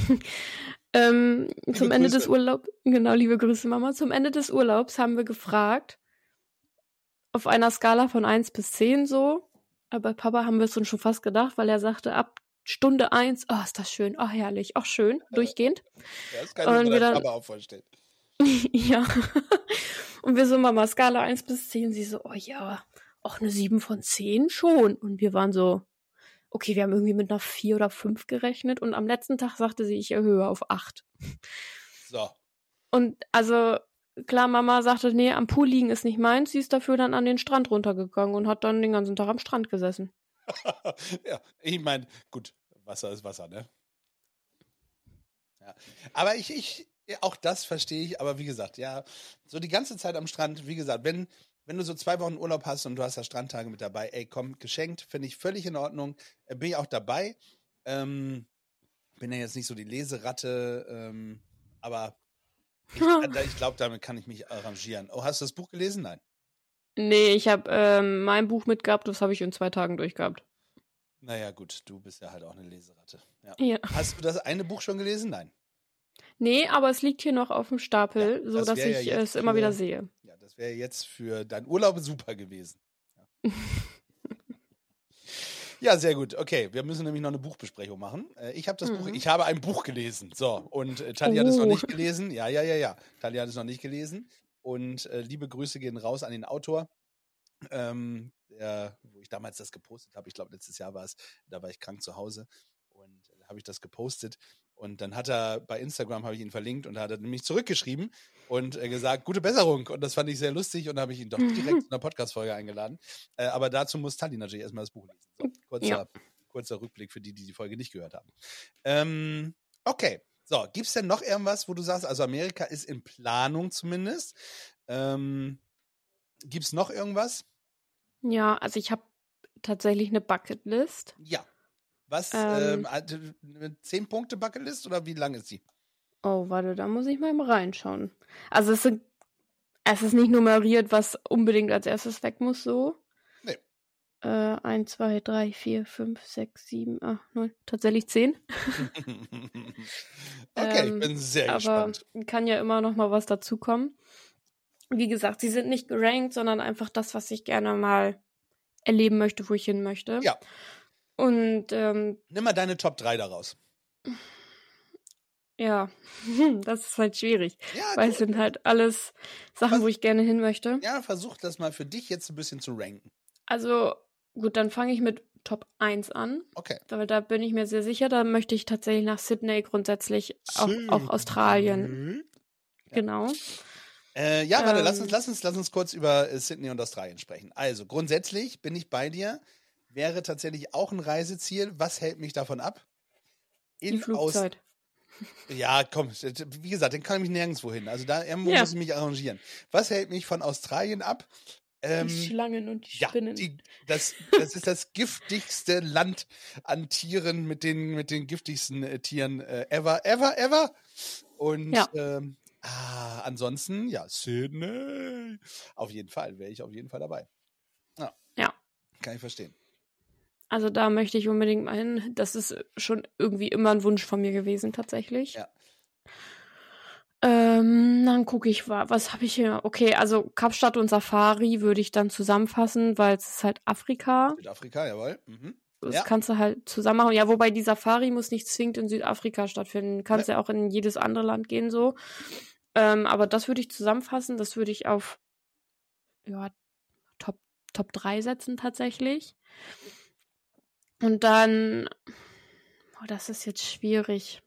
Zum Ende des Urlaubs, genau, liebe Grüße, Mama. Zum Ende des Urlaubs haben wir gefragt, auf einer Skala von 1 bis 10 so. Aber bei Papa haben wir es uns schon fast gedacht, weil er sagte, ab Stunde 1, oh, ist das schön, oh, herrlich, auch schön, durchgehend. Ja, das kann ich mir Papa auch vorstellen. Ja. Und wir so, Mama, Skala 1 bis 10. Sie so, oh ja, auch eine 7 von 10 schon. Und wir waren so, okay, wir haben irgendwie mit einer 4 oder 5 gerechnet. Und am letzten Tag sagte sie, ich erhöhe auf 8. So. Und also, klar, Mama sagte, nee, am Pool liegen ist nicht meins. Sie ist dafür dann an den Strand runtergegangen und hat dann den ganzen Tag am Strand gesessen. Ja, ich meine, gut, Wasser ist Wasser, ne? Ja. Aber auch das verstehe ich, aber wie gesagt, ja, so die ganze Zeit am Strand, wie gesagt, wenn du so 2 Wochen Urlaub hast und du hast da Strandtage mit dabei, ey, komm, geschenkt, finde ich völlig in Ordnung, bin ich auch dabei, bin ja jetzt nicht so die Leseratte, aber ich glaube, damit kann ich mich arrangieren. Oh, hast du das Buch gelesen? Nein. Nee, ich habe mein Buch mitgehabt, das habe ich in 2 Tagen durchgehabt. Naja, gut, du bist ja halt auch eine Leseratte. Ja. Hast du das eine Buch schon gelesen? Nein. Nee, aber es liegt hier noch auf dem Stapel, so dass ich es immer wieder sehe. Ja, das wäre jetzt für deinen Urlaub super gewesen. Ja. Ja, sehr gut. Okay, wir müssen nämlich noch eine Buchbesprechung machen. Ich habe ein Buch gelesen. So, und Tali hat es noch nicht gelesen. Ja. Tali hat es noch nicht gelesen. Und liebe Grüße gehen raus an den Autor, wo ich damals das gepostet habe. Ich glaube, letztes Jahr war es, da war ich krank zu Hause und habe ich das gepostet. Und dann hat er bei Instagram, habe ich ihn verlinkt und da hat er nämlich zurückgeschrieben und gesagt, gute Besserung. Und das fand ich sehr lustig und da habe ich ihn doch direkt zu einer Podcast-Folge eingeladen. Aber dazu muss Tali natürlich erstmal das Buch lesen. So, kurzer Rückblick für die Folge nicht gehört haben. Okay, so, gibt es denn noch irgendwas, wo du sagst, also Amerika ist in Planung zumindest. Gibt es noch irgendwas? Ja, also ich habe tatsächlich eine Bucketlist. Ja. Was, 10 Punkte Bucketlist oder wie lang ist die? Oh, warte, da muss ich mal reinschauen. Also es ist nicht nummeriert, was unbedingt als erstes weg muss, so. Nee. 1, 2, 3, 4, 5, 6, 7, 8, 9, tatsächlich 10. Okay, ich bin sehr gespannt. Aber kann ja immer noch mal was dazukommen. Wie gesagt, sie sind nicht gerankt, sondern einfach das, was ich gerne mal erleben möchte, wo ich hin möchte. Ja. Und nimm mal deine Top 3 daraus. Ja, das ist halt schwierig. Ja, weil es sind halt alles Sachen, wo ich gerne hin möchte. Ja, versuch das mal für dich jetzt ein bisschen zu ranken. Also, gut, dann fange ich mit Top 1 an. Okay. Aber da bin ich mir sehr sicher, da möchte ich tatsächlich nach Sydney grundsätzlich, auch Australien. Ja. Genau. Warte, lass uns kurz über Sydney und Australien sprechen. Also, grundsätzlich bin ich bei dir. Wäre tatsächlich auch ein Reiseziel. Was hält mich davon ab? Die Flugzeit. Ja, komm, wie gesagt, den kann ich mich nirgendwo hin. Also da irgendwo muss ich mich arrangieren. Was hält mich von Australien ab? Die Schlangen und die Spinnen. Ja, das ist das giftigste Land an Tieren mit den giftigsten Tieren ever. Und ansonsten, ja, Sydney. Auf jeden Fall, wäre ich auf jeden Fall dabei. Ja. Kann ich verstehen. Also da möchte ich unbedingt mal hin. Das ist schon irgendwie immer ein Wunsch von mir gewesen, tatsächlich. Ja. Dann gucke ich, was habe ich hier? Okay, also Kapstadt und Safari würde ich dann zusammenfassen, weil es ist halt Afrika. Südafrika, jawohl. Mhm. Das kannst du halt zusammen machen. Ja, wobei die Safari muss nicht zwingend in Südafrika stattfinden. Kannst ja auch in jedes andere Land gehen, so. Aber das würde ich zusammenfassen. Das würde ich auf Top 3 setzen, tatsächlich. Und dann, das ist jetzt schwierig.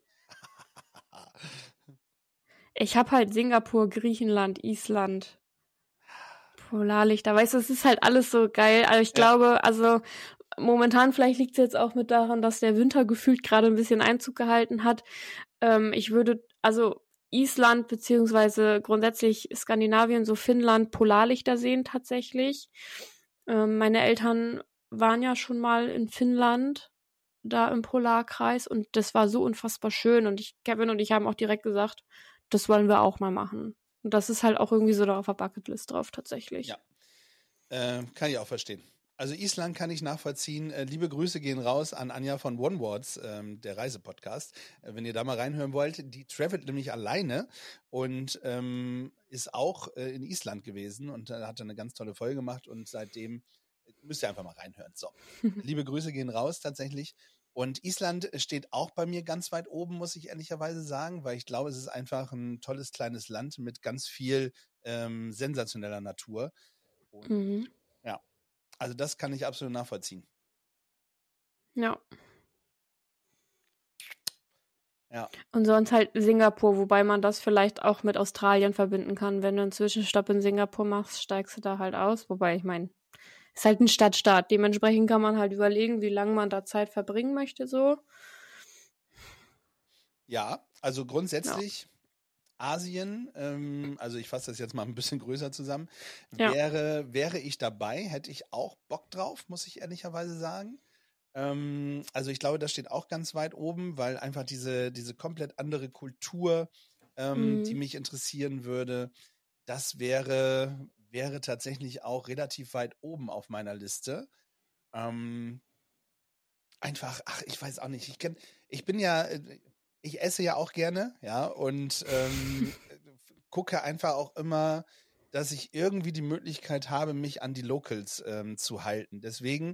Ich habe halt Singapur, Griechenland, Island, Polarlichter. Weißt du, es ist halt alles so geil. Also ich glaube, momentan, vielleicht liegt es jetzt auch mit daran, dass der Winter gefühlt gerade ein bisschen Einzug gehalten hat. Ich würde, also Island beziehungsweise grundsätzlich Skandinavien, so Finnland, Polarlichter sehen tatsächlich. Meine Eltern waren ja schon mal in Finnland, da im Polarkreis, und das war so unfassbar schön, und Kevin und ich haben auch direkt gesagt, das wollen wir auch mal machen. Und das ist halt auch irgendwie so da auf der Bucketlist drauf tatsächlich. Ja, kann ich auch verstehen. Also Island kann ich nachvollziehen. Liebe Grüße gehen raus an Anja von OneWards, der Reisepodcast. Wenn ihr da mal reinhören wollt, die travelt nämlich alleine und ist auch in Island gewesen und hat eine ganz tolle Folge gemacht und seitdem müsst ihr einfach mal reinhören. So, liebe Grüße gehen raus tatsächlich. Und Island steht auch bei mir ganz weit oben, muss ich ehrlicherweise sagen, weil ich glaube, es ist einfach ein tolles kleines Land mit ganz viel sensationeller Natur. Und ja, also das kann ich absolut nachvollziehen. Ja. Ja. Und sonst halt Singapur, wobei man das vielleicht auch mit Australien verbinden kann. Wenn du einen Zwischenstopp in Singapur machst, steigst du da halt aus. Wobei, ich meine, ist halt ein Stadtstaat. Dementsprechend kann man halt überlegen, wie lange man da Zeit verbringen möchte, so. Ja, also grundsätzlich Asien, also ich fasse das jetzt mal ein bisschen größer zusammen, wäre ich dabei, hätte ich auch Bock drauf, muss ich ehrlicherweise sagen. Also ich glaube, das steht auch ganz weit oben, weil einfach diese komplett andere Kultur, die mich interessieren würde, das wäre tatsächlich auch relativ weit oben auf meiner Liste. Einfach, ich weiß auch nicht, ich esse ja auch gerne, ja, und gucke einfach auch immer, dass ich irgendwie die Möglichkeit habe, mich an die Locals zu halten. Deswegen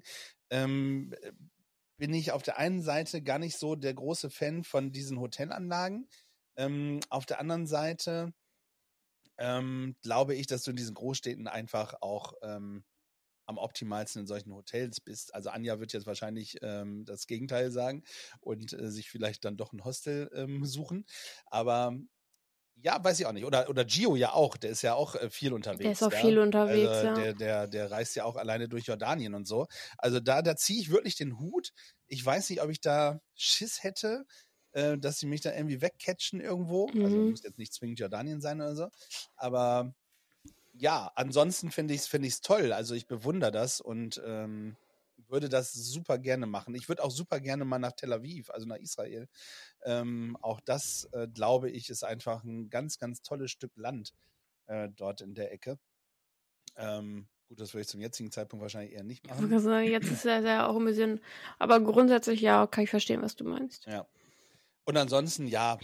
bin ich auf der einen Seite gar nicht so der große Fan von diesen Hotelanlagen. Auf der anderen Seite glaube ich, dass du in diesen Großstädten einfach auch am optimalsten in solchen Hotels bist. Also Anja wird jetzt wahrscheinlich das Gegenteil sagen und sich vielleicht dann doch ein Hostel suchen. Aber ja, weiß ich auch nicht. Oder Gio ja auch, der ist ja auch viel unterwegs. Der ist auch viel unterwegs, also der reist ja auch alleine durch Jordanien und so. Also da ziehe ich wirklich den Hut. Ich weiß nicht, ob ich da Schiss hätte, dass sie mich da irgendwie wegcatchen irgendwo. Also muss jetzt nicht zwingend Jordanien sein oder so. Aber ja, ansonsten finde ich es toll. Also ich bewundere das und würde das super gerne machen. Ich würde auch super gerne mal nach Tel Aviv, also nach Israel. Auch das, glaube ich, ist einfach ein ganz, ganz tolles Stück Land dort in der Ecke. Gut, das würde ich zum jetzigen Zeitpunkt wahrscheinlich eher nicht machen. Ich würde sagen, jetzt ist er ja auch ein bisschen, aber grundsätzlich ja, kann ich verstehen, was du meinst. Ja. Und ansonsten, ja,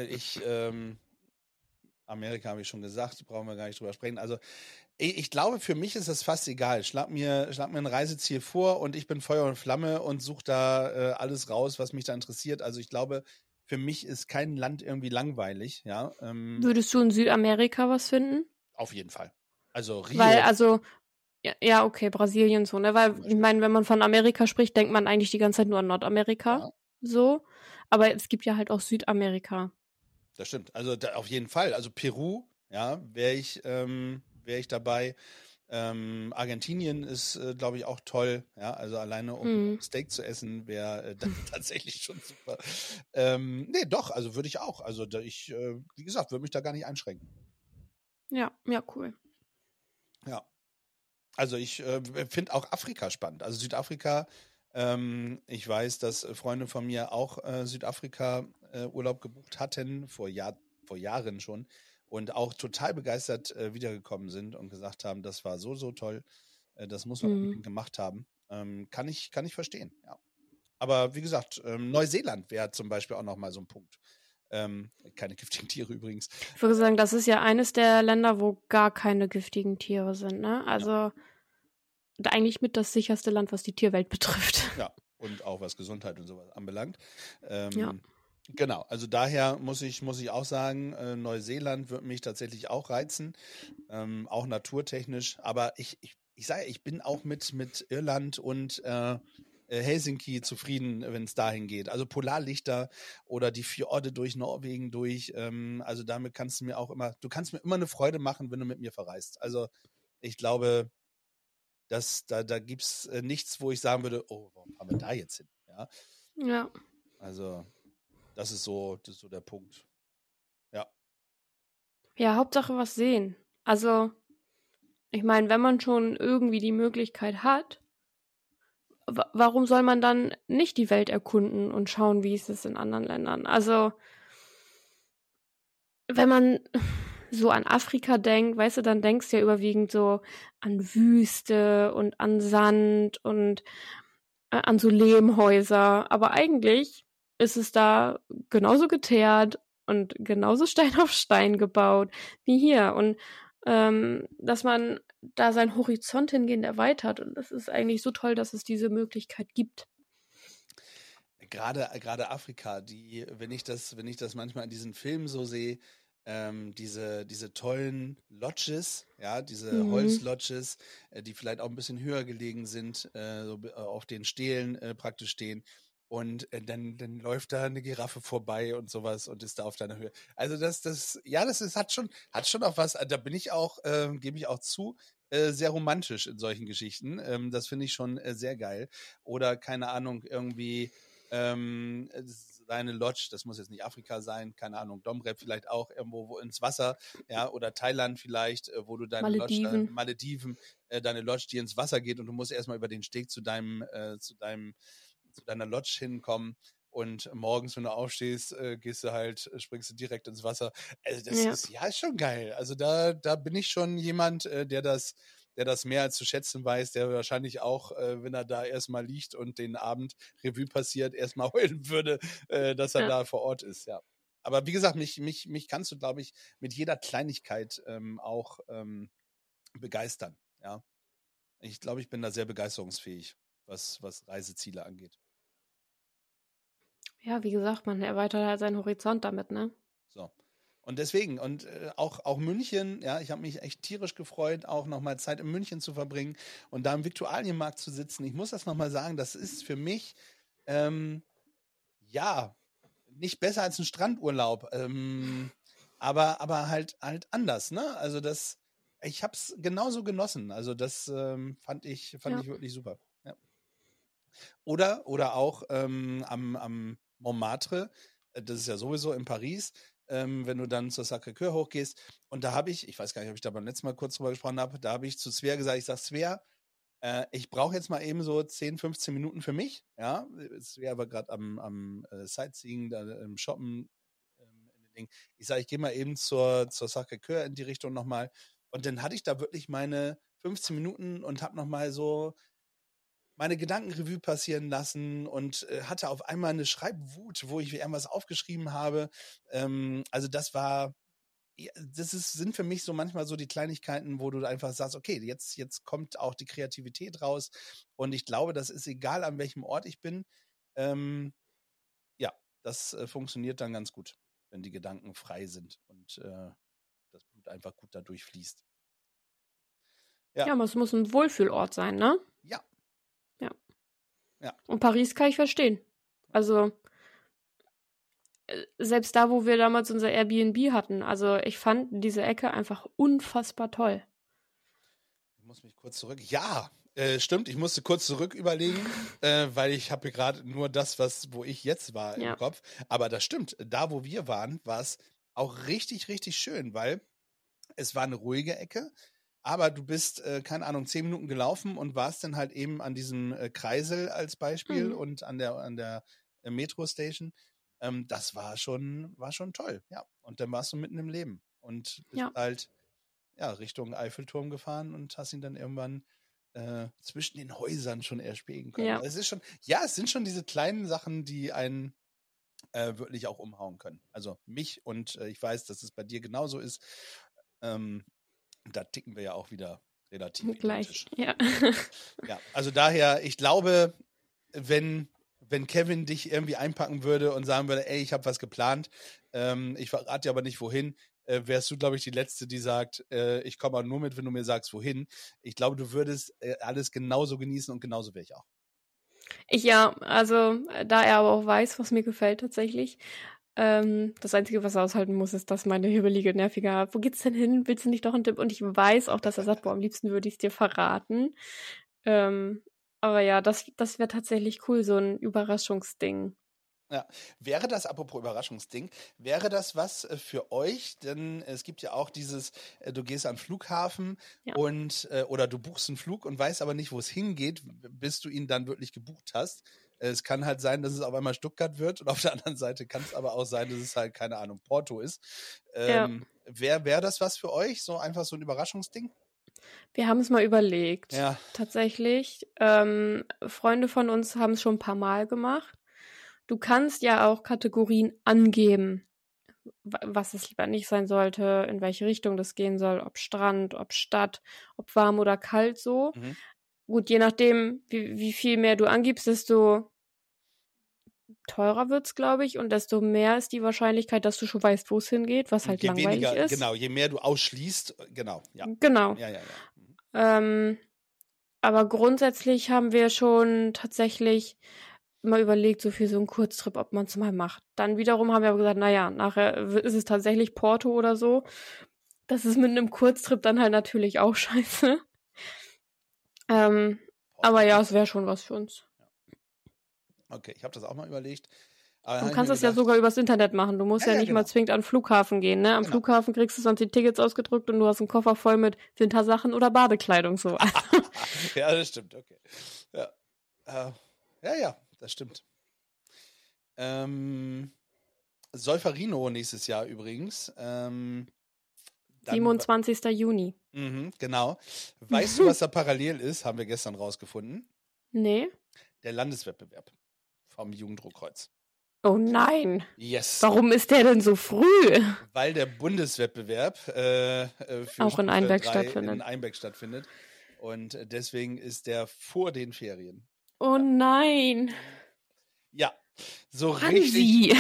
Amerika habe ich schon gesagt, brauchen wir gar nicht drüber sprechen. Also ich glaube, für mich ist das fast egal. Schlag mir ein Reiseziel vor und ich bin Feuer und Flamme und suche da alles raus, was mich da interessiert. Also ich glaube, für mich ist kein Land irgendwie langweilig. Ja. Würdest du in Südamerika was finden? Auf jeden Fall. Also Rio. Weil, also, ja, okay, Brasilien so, ne? Weil, ich meine, wenn man von Amerika spricht, denkt man eigentlich die ganze Zeit nur an Nordamerika. So. Aber es gibt ja halt auch Südamerika. Das stimmt. Also auf jeden Fall. Also Peru, ja, wäre ich dabei. Argentinien ist, glaube ich, auch toll. Ja, also alleine um Steak zu essen wäre tatsächlich schon super. Nee, doch, also würde ich auch. Also wie gesagt, würde mich da gar nicht einschränken. Ja, cool. Ja. Also ich finde auch Afrika spannend. Also Südafrika, ich weiß, dass Freunde von mir auch Südafrika Urlaub gebucht hatten, vor Jahren schon, und auch total begeistert wiedergekommen sind und gesagt haben, das war so, so toll, das muss man unbedingt gemacht haben. Kann ich verstehen, ja. Aber wie gesagt, Neuseeland wäre zum Beispiel auch nochmal so ein Punkt. Keine giftigen Tiere übrigens. Ich würde sagen, das ist ja eines der Länder, wo gar keine giftigen Tiere sind, ne? Also eigentlich mit das sicherste Land, was die Tierwelt betrifft. Ja, und auch was Gesundheit und sowas anbelangt. Genau, also daher muss ich auch sagen, Neuseeland wird mich tatsächlich auch reizen, auch naturtechnisch. Aber ich sage, ich bin auch mit Irland und Helsinki zufrieden, wenn es dahin geht. Also Polarlichter oder die Fjorde durch Norwegen durch. Also damit kannst du mir immer eine Freude machen, wenn du mit mir verreist. Also ich glaube, da gibt es nichts, wo ich sagen würde, oh, warum fahren wir da jetzt hin? Ja. Ja. Also, das ist so der Punkt. Ja. Ja, Hauptsache was sehen. Also, ich meine, wenn man schon irgendwie die Möglichkeit hat, warum soll man dann nicht die Welt erkunden und schauen, wie es ist in anderen Ländern? Also, wenn man so an Afrika denkt, weißt du, dann denkst du ja überwiegend so an Wüste und an Sand und an so Lehmhäuser. Aber eigentlich ist es da genauso geteert und genauso Stein auf Stein gebaut wie hier. Und dass man da seinen Horizont hingehend erweitert. Und das ist eigentlich so toll, dass es diese Möglichkeit gibt. Gerade Afrika, wenn ich das manchmal in diesen Filmen so sehe, diese tollen Lodges, ja, diese Holzlodges, die vielleicht auch ein bisschen höher gelegen sind, so auf den Stelen praktisch stehen. Und dann läuft da eine Giraffe vorbei und sowas und ist da auf deiner Höhe. Also hat schon auch was, da bin ich auch, gebe ich auch zu, sehr romantisch in solchen Geschichten. Das finde ich schon sehr geil. Oder keine Ahnung, irgendwie deine Lodge, das muss jetzt nicht Afrika sein, keine Ahnung, Domrep vielleicht auch irgendwo wo ins Wasser, ja, oder Thailand vielleicht, wo du deine Lodge, Malediven, deine Lodge, die ins Wasser geht und du musst erstmal über den Steg zu deiner Lodge hinkommen und morgens, wenn du aufstehst, springst du direkt ins Wasser. Also das ist schon geil. Also da bin ich schon jemand, der das mehr als zu schätzen weiß, der wahrscheinlich auch, wenn er da erstmal liegt und den Abend Revue passiert, erstmal heulen würde, dass er da vor Ort ist, ja. Aber wie gesagt, mich kannst du, glaube ich, mit jeder Kleinigkeit auch begeistern, ja. Ich glaube, ich bin da sehr begeisterungsfähig, was Reiseziele angeht. Ja, wie gesagt, man erweitert halt seinen Horizont damit, ne? So. Und deswegen, und auch München, ja, ich habe mich echt tierisch gefreut, auch nochmal Zeit in München zu verbringen und da im Viktualienmarkt zu sitzen. Ich muss das nochmal sagen, das ist für mich, nicht besser als ein Strandurlaub, aber halt anders, ne? Also ich habe es genauso genossen. Also das fand ich wirklich super. Ja. Oder auch am Montmartre, das ist ja sowieso in Paris, wenn du dann zur Sacré-Cœur hochgehst. Und da habe ich weiß gar nicht, ob ich da beim letzten Mal kurz drüber gesprochen habe, da habe ich zu Svea gesagt, ich sage, Svea, ich brauche jetzt mal eben so 10, 15 Minuten für mich. Ja, Svea war gerade am Sightseeing, da im Shoppen. Ich sage, ich gehe mal eben zur Sacré-Cœur in die Richtung nochmal. Und dann hatte ich da wirklich meine 15 Minuten und habe nochmal so meine Gedankenrevue passieren lassen und hatte auf einmal eine Schreibwut, wo ich irgendwas aufgeschrieben habe. Also sind für mich so manchmal so die Kleinigkeiten, wo du einfach sagst, okay, jetzt kommt auch die Kreativität raus. Und ich glaube, das ist egal, an welchem Ort ich bin. Das funktioniert dann ganz gut, wenn die Gedanken frei sind und das Blut einfach gut da durchfließt. Ja, aber es muss ein Wohlfühlort sein, ne? Ja. Ja. Und Paris kann ich verstehen. Also selbst da, wo wir damals unser Airbnb hatten, also ich fand diese Ecke einfach unfassbar toll. Ich muss mich kurz zurück. Ja, stimmt, ich musste kurz zurück überlegen, weil ich habe gerade nur das, wo ich jetzt war im Kopf. Aber das stimmt, da wo wir waren, war es auch richtig, richtig schön, weil es war eine ruhige Ecke. Aber du bist, keine Ahnung, 10 Minuten gelaufen und warst dann halt eben an diesem Kreisel als Beispiel und an der Metro-Station. Das war schon toll, ja. Und dann warst du mitten im Leben und bist halt Richtung Eiffelturm gefahren und hast ihn dann irgendwann zwischen den Häusern schon erspähen können. Ja. Es sind schon diese kleinen Sachen, die einen wirklich auch umhauen können. Also mich und ich weiß, dass es bei dir genauso ist. Da ticken wir ja auch wieder relativ gleich. Ja, also daher, ich glaube, wenn Kevin dich irgendwie einpacken würde und sagen würde, ey, ich habe was geplant, ich verrate dir aber nicht wohin, wärst du, glaube ich, die Letzte, die sagt, ich komme nur mit, wenn du mir sagst, wohin. Ich glaube, du würdest alles genauso genießen und genauso wäre ich auch. Also da er aber auch weiß, was mir gefällt tatsächlich, Das Einzige, was er aushalten muss, ist, dass meine hibbelige, nervige, wo geht's denn hin? Willst du nicht doch einen Tipp? Und ich weiß auch, dass er sagt, boah, am liebsten würde ich es dir verraten. Aber ja, das wäre tatsächlich cool, so ein Überraschungsding. Ja, wäre das, apropos Überraschungsding, wäre das was für euch? Denn es gibt ja auch dieses, du gehst an den Flughafen und oder du buchst einen Flug und weißt aber nicht, wo es hingeht, bis du ihn dann wirklich gebucht hast. Es kann halt sein, dass es auf einmal Stuttgart wird und auf der anderen Seite kann es aber auch sein, dass es halt, keine Ahnung, Porto ist. Wäre das was für euch? So einfach so ein Überraschungsding? Wir haben es mal überlegt. Ja. Tatsächlich. Freunde von uns haben es schon ein paar Mal gemacht. Du kannst ja auch Kategorien angeben, was es lieber nicht sein sollte, in welche Richtung das gehen soll, ob Strand, ob Stadt, ob warm oder kalt so. Mhm. Gut, je nachdem, wie viel mehr du angibst, desto teurer wird's, glaube ich, und desto mehr ist die Wahrscheinlichkeit, dass du schon weißt, wo es hingeht, was halt langweilig ist. Genau, je mehr du ausschließt, genau. Ja. Genau. Ja. Aber grundsätzlich haben wir schon tatsächlich mal überlegt, so für so einen Kurztrip, ob man es mal macht. Dann wiederum haben wir aber gesagt, naja, nachher ist es tatsächlich Porto oder so. Das ist mit einem Kurztrip dann halt natürlich auch scheiße. Aber ja, es wäre schon was für uns. Okay, ich habe das auch mal überlegt. Du kannst das ja sogar übers Internet machen. Du musst ja nicht mal zwingend an den Flughafen gehen. Ne? Am Flughafen kriegst du sonst die Tickets ausgedruckt und du hast einen Koffer voll mit Wintersachen oder Badekleidung. So. Ja, das stimmt, okay. Ja, das stimmt. Solferino nächstes Jahr übrigens. 27. Juni. Genau. Weißt du, was da parallel ist? Haben wir gestern rausgefunden. Nee. Der Landeswettbewerb vom Jugenddruckkreuz. Oh nein. Yes. Warum ist der denn so früh? Weil der Bundeswettbewerb auch in Einbeck stattfindet. Und deswegen ist der vor den Ferien. Oh nein. Ja, so richtig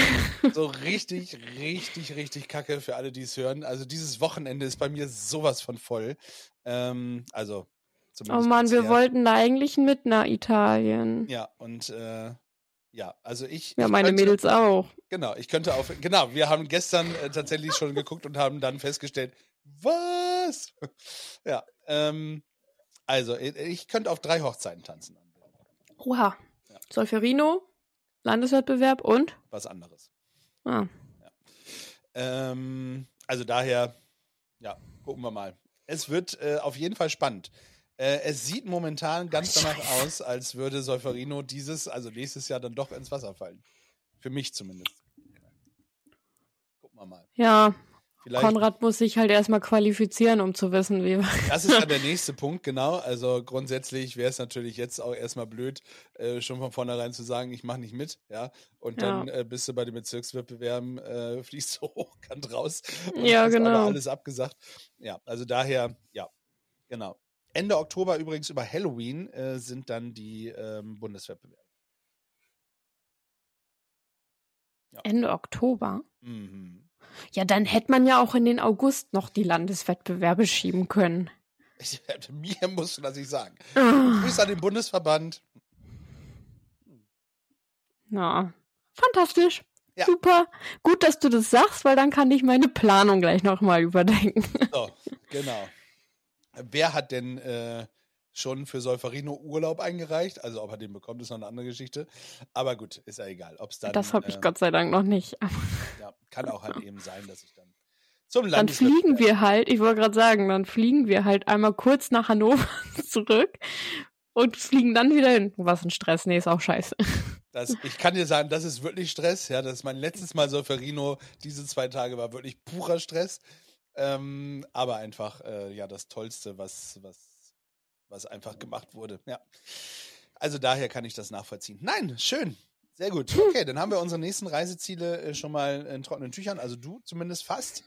kacke für alle, die es hören. Also dieses Wochenende ist bei mir sowas von voll. Also zumindest oh Mann, bisher. Wir wollten da eigentlich mit nach Italien. Ja, und also ja, meine Mädels auch. Genau, wir haben gestern tatsächlich schon geguckt und haben dann festgestellt, was? Ja, also ich könnte auf 3 Hochzeiten tanzen. Oha. Ja. Solferino, Landeswettbewerb und? Was anderes. Ah. Ja. Also daher, ja, gucken wir mal. Es wird auf jeden Fall spannend. Es sieht momentan ganz danach aus, als würde Solferino nächstes Jahr dann doch ins Wasser fallen. Für mich zumindest. Gucken wir mal. Ja, Konrad muss sich halt erstmal qualifizieren, um zu wissen, wie. Das ist dann der nächste Punkt, genau. Also grundsätzlich wäre es natürlich jetzt auch erstmal blöd, schon von vornherein zu sagen, ich mache nicht mit, ja. Und dann bist du bei den Bezirkswettbewerben, fliegst du hochkant raus und hast aber alles abgesagt. Ja, also daher, ja, genau. Ende Oktober übrigens über Halloween sind dann die Bundeswettbewerbe. Ja. Ende Oktober? Mhm. Ja, dann hätte man ja auch in den August noch die Landeswettbewerbe schieben können. Mir musst du das nicht sagen. Grüß an den Bundesverband. Na, fantastisch. Ja. Super. Gut, dass du das sagst, weil dann kann ich meine Planung gleich nochmal überdenken. So, genau. Wer hat denn schon für Solferino Urlaub eingereicht? Also ob er den bekommt, ist noch eine andere Geschichte. Aber gut, ist ja egal. Ob's dann, das habe ich Gott sei Dank noch nicht. Ja, kann auch halt eben sein, dass ich dann zum Dann fliegen wir halt, ich wollte gerade sagen, dann fliegen wir halt einmal kurz nach Hannover zurück und fliegen dann wieder hin. Was ein Stress. Nee, ist auch scheiße. Ich kann dir sagen, das ist wirklich Stress. Ja, das ist mein letztes Mal Solferino. Diese 2 Tage war wirklich purer Stress. Aber einfach, das Tollste, was einfach gemacht wurde. Ja. Also daher kann ich das nachvollziehen. Nein, schön. Sehr gut. Okay, dann haben wir unsere nächsten Reiseziele schon mal in trockenen Tüchern. Also du zumindest fast.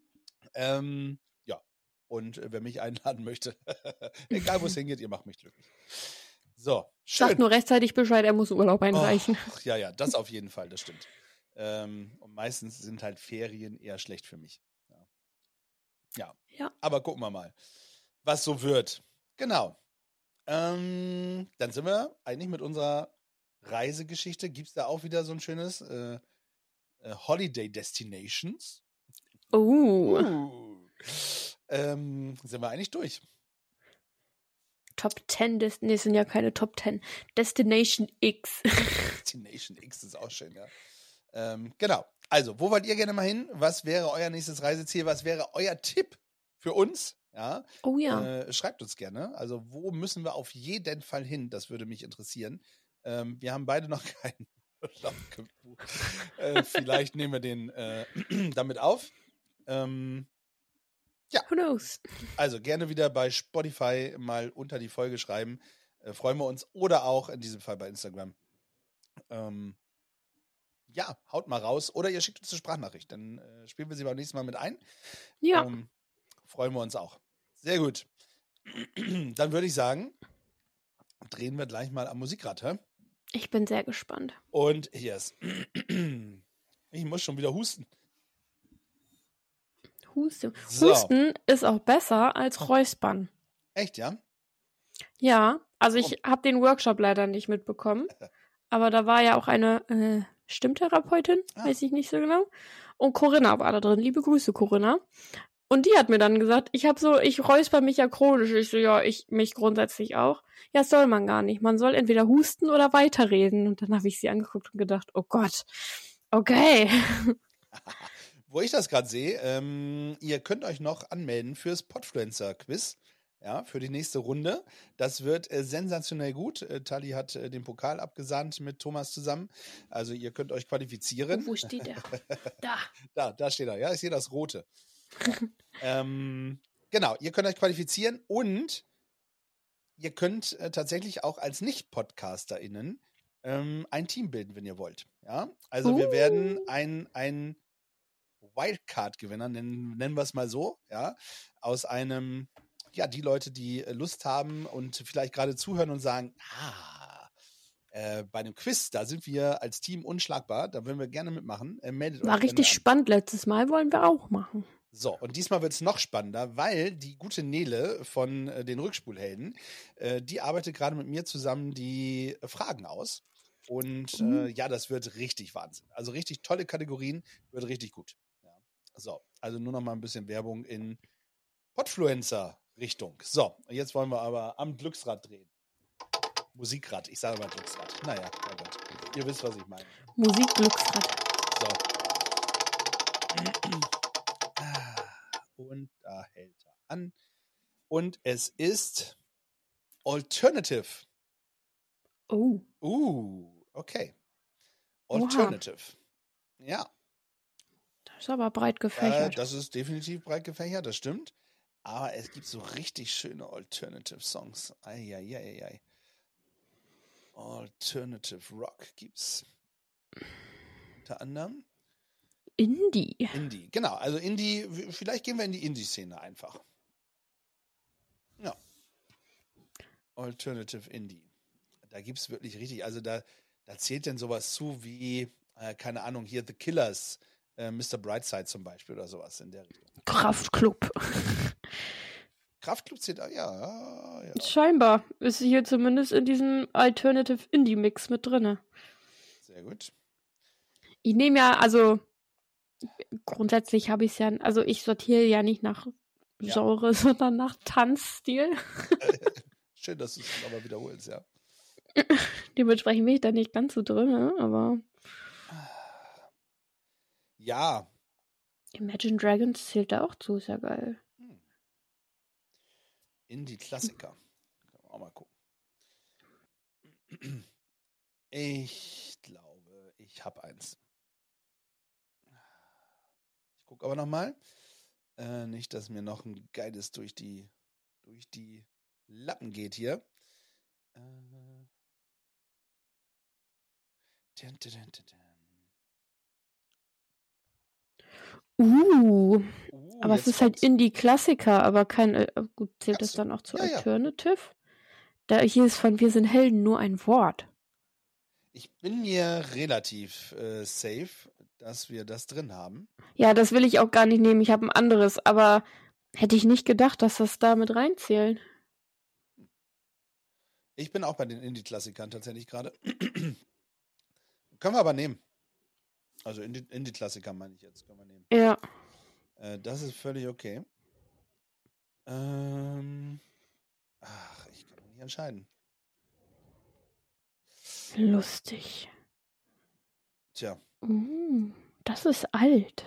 Ja. Und wer mich einladen möchte, egal wo es hingeht, ihr macht mich glücklich. So, schön. Sag nur rechtzeitig Bescheid, er muss Urlaub einreichen. Oh, ja, das auf jeden Fall, das stimmt. Und meistens sind halt Ferien eher schlecht für mich. Ja. Aber gucken wir mal, was so wird. Genau. Dann sind wir eigentlich mit unserer Reisegeschichte. Gibt es da auch wieder so ein schönes Holiday Destinations. Oh. Sind wir eigentlich durch? Top 10, nee, es sind ja keine Top 10. Destination X. Destination X ist auch schön, ja. Genau. Also, wo wollt ihr gerne mal hin? Was wäre euer nächstes Reiseziel? Was wäre euer Tipp für uns? Ja. Oh ja. Schreibt uns gerne. Also, wo müssen wir auf jeden Fall hin? Das würde mich interessieren. Wir haben beide noch keinen Urlaub gebucht. Vielleicht nehmen wir den damit auf. Ja. Who knows? Also gerne wieder bei Spotify mal unter die Folge schreiben. Freuen wir uns. Oder auch in diesem Fall bei Instagram. Ja, haut mal raus. Oder ihr schickt uns eine Sprachnachricht. Dann spielen wir sie beim nächsten Mal mit ein. Ja. Freuen wir uns auch. Sehr gut. Dann würde ich sagen, drehen wir gleich mal am Musikrad. Hä? Ich bin sehr gespannt. Und hier ist. Ich muss schon wieder husten. So. Husten ist auch besser als Räuspern. Echt, ja? Ja, also ich habe den Workshop leider nicht mitbekommen. Aber da war ja auch eine Stimmtherapeutin, weiß ich nicht so genau. Und Corinna war da drin. Liebe Grüße, Corinna. Und die hat mir dann gesagt, ich räusper mich ja chronisch. Ich so, ja, mich grundsätzlich auch. Ja, das soll man gar nicht. Man soll entweder husten oder weiterreden. Und dann habe ich sie angeguckt und gedacht, oh Gott, okay. Wo ich das gerade sehe, ihr könnt euch noch anmelden fürs Podfluencer-Quiz, ja, für die nächste Runde. Das wird sensationell gut. Tali hat den Pokal abgesandt mit Thomas zusammen. Also ihr könnt euch qualifizieren. Wo steht er? Da steht er. Ja, ich sehe das Rote. Genau, ihr könnt euch qualifizieren und ihr könnt tatsächlich auch als Nicht-PodcasterInnen ein Team bilden, wenn ihr wollt. Ja, also wir werden ein Wildcard-Gewinner, nennen wir es mal so, ja, aus einem, ja, die Leute, die Lust haben und vielleicht gerade zuhören und sagen, bei einem Quiz, da sind wir als Team unschlagbar, da würden wir gerne mitmachen. Meldet euch. War richtig spannend, letztes Mal wollen wir auch machen. So, und diesmal wird es noch spannender, weil die gute Nele von den Rückspulhelden, die arbeitet gerade mit mir zusammen die Fragen aus. Und ja, das wird richtig Wahnsinn. Also richtig tolle Kategorien, wird richtig gut. Ja. So, also nur noch mal ein bisschen Werbung in Podfluencer-Richtung. So, jetzt wollen wir aber am Glücksrad drehen. Musikrad, ich sage mal Glücksrad. Naja, oh Gott. Ihr wisst, was ich meine. Musikglücksrad. So. Und da hält er an. Und es ist Alternative. Oh. Okay. Alternative. Oha. Ja. Das ist aber breit gefächert. Das ist definitiv breit gefächert, das stimmt. Aber es gibt so richtig schöne Alternative-Songs. Eieieiei. Alternative Rock gibt's. Unter anderem. Indie, genau. Also Indie, vielleicht gehen wir in die Indie-Szene einfach. Ja. Alternative Indie. Da gibt es wirklich richtig, also da zählt denn sowas zu wie, keine Ahnung, hier The Killers, Mr. Brightside zum Beispiel oder sowas in der Richtung. Kraftklub. Kraftklub zählt, ja. Scheinbar ist sie hier zumindest in diesem Alternative Indie Mix mit drinne. Sehr gut. Ich nehme ja, also grundsätzlich habe ich es ja, also ich sortiere ja nicht nach Genre, sondern nach Tanzstil. Schön, dass du es aber wiederholst, ja. Dementsprechend bin ich da nicht ganz so drin, aber ja. Imagine Dragons zählt da auch zu, ist ja geil. Indie-Klassiker. Können wir auch mal gucken. Ich glaube, ich habe eins. Ich gucke aber nochmal. Nicht, dass mir noch ein geiles durch die Lappen geht hier. Aber es ist halt Indie-Klassiker, aber kein, gut, zählt das dann auch zu Alternative? Da hier ist von Wir sind Helden nur ein Wort. Ich bin mir relativ safe, dass wir das drin haben. Ja, das will ich auch gar nicht nehmen, ich habe ein anderes, aber hätte ich nicht gedacht, dass das da mit reinzählt. Ich bin auch bei den Indie-Klassikern tatsächlich gerade. Können wir aber nehmen. Also Indie-Klassiker meine ich jetzt, können wir nehmen. Ja. Das ist völlig okay. Ich kann mich nicht entscheiden. Lustig. Tja. Das ist alt.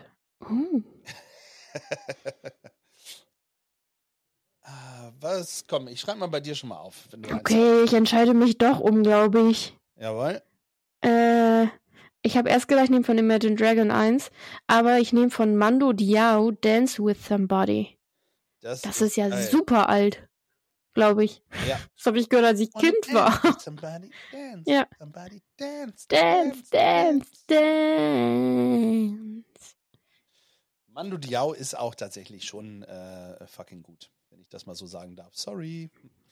Was? Komm, ich schreibe mal bei dir schon mal auf. Wenn du Okay, ich entscheide mich doch glaube ich. Jawohl. Ich habe erst gedacht, ich nehme von Imagine Dragon 1, aber ich nehme von Mando Diao Dance with Somebody. Das ist ja super alt, glaube ich. Ja. Das habe ich gehört, als ich Kind war. Somebody dance. Ja. Somebody dance. Dance. Mando Diao ist auch tatsächlich schon fucking gut, wenn ich das mal so sagen darf. Sorry.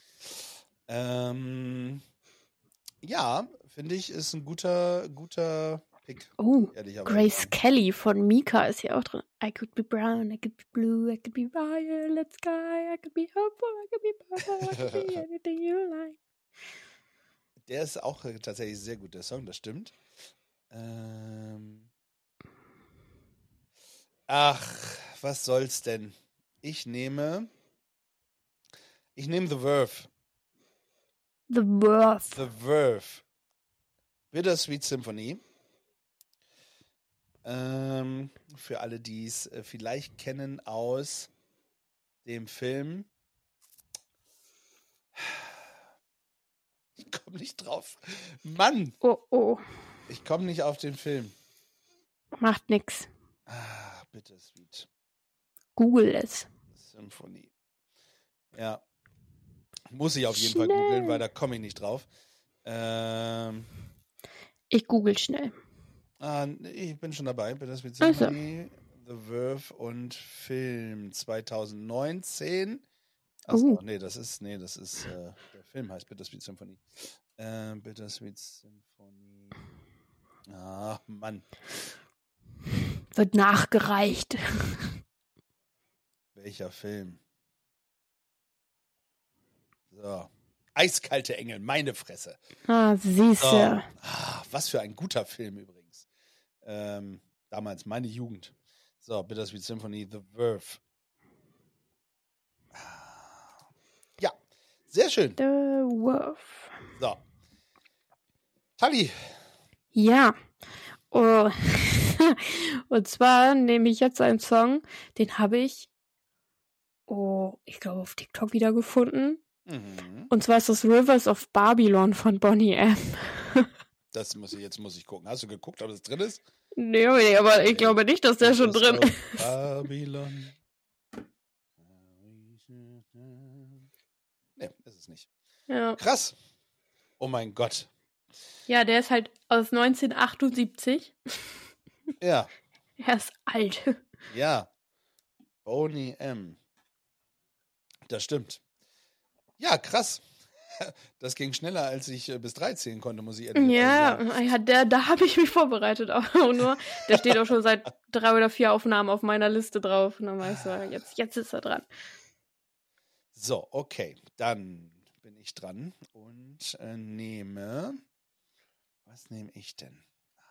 Ja, finde ich, ist ein guter Pick. Oh, Grace Kelly von Mika ist hier auch drin. I could be brown, I could be blue, I could be violet sky, I could be hopeful, I could be purple, I could be anything you like. Der ist auch tatsächlich sehr gut, der Song, das stimmt. Ach, was soll's denn? Ich nehme The Verve. The Verve. The Verve. Bittersweet Symphony. Für alle, die es vielleicht kennen aus dem Film. Ich komme nicht drauf. Mann! Oh. Ich komme nicht auf den Film. Macht nix. Bittersweet. Google es. Symphony. Ja. Muss ich auf jeden Fall googeln, weil da komme ich nicht drauf. Ich google schnell. Ich bin schon dabei. Bittersweet Symphony, The Verve und Film 2019. Achso, nee, das ist der Film heißt Bittersweet Symphony. Bittersweet Symphony. Ah, Mann. Wird nachgereicht. Welcher Film? So. Eiskalte Engel, meine Fresse. Siehste. Was für ein guter Film übrigens. Damals, meine Jugend. So, Bittersweet Symphony, The Verve. Ja, sehr schön. The Verve. So. Tali. Ja. Oh. Und zwar nehme ich jetzt einen Song, den habe ich, ich glaube auf TikTok wiedergefunden. Und zwar ist das Rivers of Babylon von Boney M. Jetzt muss ich gucken. Hast du geguckt, ob es drin ist? Nee, aber ich glaube nicht, dass der schon drin ist. Babylon. Nee, ist es nicht. Ja. Krass. Oh mein Gott. Ja, der ist halt aus 1978. Ja. Er ist alt. Ja. Boney M. Das stimmt. Ja, krass. Das ging schneller, als ich bis 3 zählen konnte, muss ich ehrlich sagen. Ja, da habe ich mich vorbereitet. Auch nur, der steht auch schon seit 3 oder 4 Aufnahmen auf meiner Liste drauf. Und dann weißt du, jetzt ist er dran. So, okay. Dann bin ich dran und nehme... Was nehme ich denn?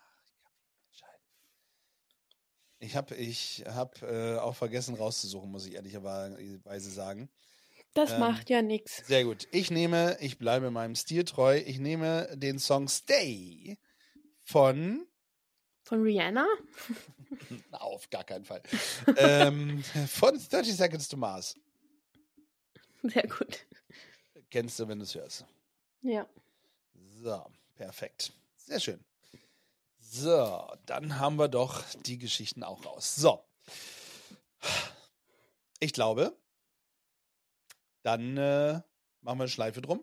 Ich hab auch vergessen rauszusuchen, muss ich ehrlicherweise sagen. Das macht ja nichts. Sehr gut. Ich bleibe meinem Stil treu, ich nehme den Song Stay von Rihanna? Auf gar keinen Fall. Von 30 Seconds to Mars. Sehr gut. Kennst du, wenn du es hörst. Ja. So, perfekt. Sehr schön. So, dann haben wir doch die Geschichten auch raus. So. Ich glaube, dann machen wir eine Schleife drum.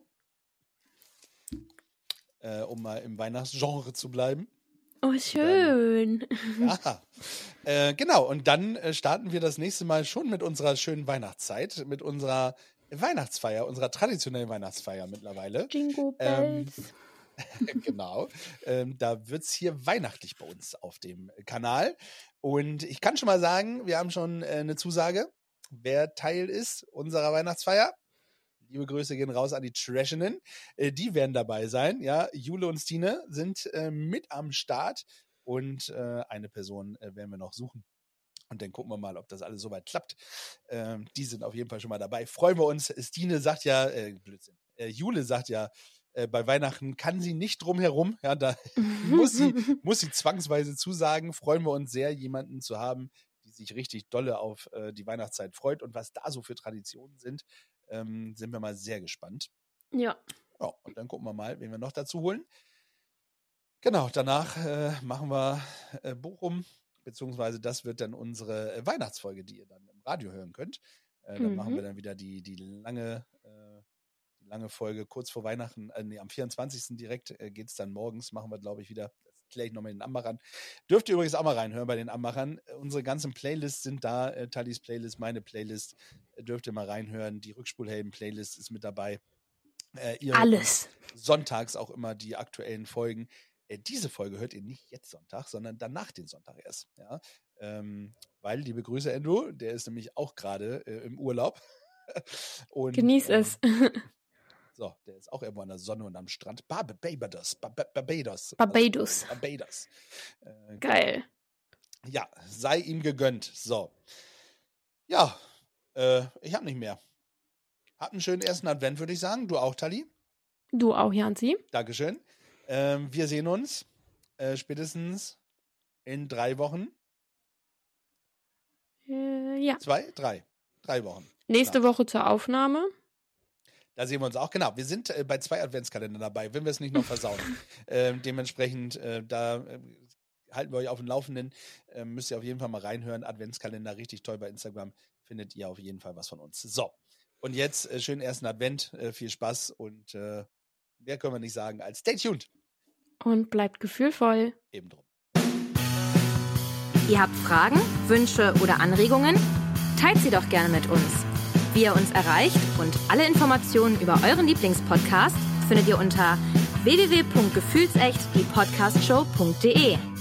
Um mal im Weihnachtsgenre zu bleiben. Oh, schön. Ja. Genau, und dann starten wir das nächste Mal schon mit unserer schönen Weihnachtszeit, mit unserer Weihnachtsfeier, unserer traditionellen Weihnachtsfeier mittlerweile. Jingle Bells. Genau. Da wird es hier weihnachtlich bei uns auf dem Kanal. Und ich kann schon mal sagen, wir haben schon eine Zusage, wer Teil ist unserer Weihnachtsfeier. Liebe Grüße gehen raus an die Trashinnen. Die werden dabei sein. Ja, Jule und Stine sind mit am Start. und eine Person werden wir noch suchen. Und dann gucken wir mal, ob das alles soweit klappt. Die sind auf jeden Fall schon mal dabei. Freuen wir uns. Stine sagt ja, Jule sagt ja, bei Weihnachten kann sie nicht drum herum. Ja, da muss sie zwangsweise zusagen. Freuen wir uns sehr, jemanden zu haben, die sich richtig dolle auf die Weihnachtszeit freut. Und was da so für Traditionen sind, sind wir mal sehr gespannt. Ja. Ja, und dann gucken wir mal, wen wir noch dazu holen. Genau, danach machen wir Bochum. Beziehungsweise das wird dann unsere Weihnachtsfolge, die ihr dann im Radio hören könnt. Dann machen wir dann wieder die lange Folge kurz vor Weihnachten. Am 24. direkt geht es dann morgens, machen wir, glaube ich, wieder. Das kläre ich nochmal in den Ammachern. Dürft ihr übrigens auch mal reinhören bei den Ammachern. Unsere ganzen Playlists sind da. Tallis Playlist, meine Playlist. Dürft ihr mal reinhören. Die Rückspulhelden-Playlist ist mit dabei. Alles. Sonntags auch immer die aktuellen Folgen. Diese Folge hört ihr nicht jetzt Sonntag, sondern danach den Sonntag erst. Ja? Weil, liebe Grüße, Andrew, der ist nämlich auch gerade im Urlaub. Und, genieß es. So, der ist auch irgendwo an der Sonne und am Strand. Barbados. Geil. Ja, sei ihm gegönnt. So. Ja, ich habe nicht mehr. Habt einen schönen ersten Advent, würde ich sagen. Du auch, Tali? Du auch, Janzi. Dankeschön. Wir sehen uns spätestens in 3 Wochen. Ja. 2, 3. 3 Wochen. Nächste Woche zur Aufnahme. Da sehen wir uns auch. Genau, wir sind bei 2 Adventskalendern dabei, wenn wir es nicht noch versauen. Dementsprechend, da halten wir euch auf dem Laufenden. Müsst ihr auf jeden Fall mal reinhören. Adventskalender, richtig toll bei Instagram. Findet ihr auf jeden Fall was von uns. So, und jetzt schönen ersten Advent. Viel Spaß und mehr können wir nicht sagen als stay tuned. Und bleibt gefühlvoll. Eben drum. Ihr habt Fragen, Wünsche oder Anregungen? Teilt sie doch gerne mit uns. Wie ihr uns erreicht und alle Informationen über euren Lieblingspodcast findet ihr unter www.gefühlsecht-die-podcastshow.de.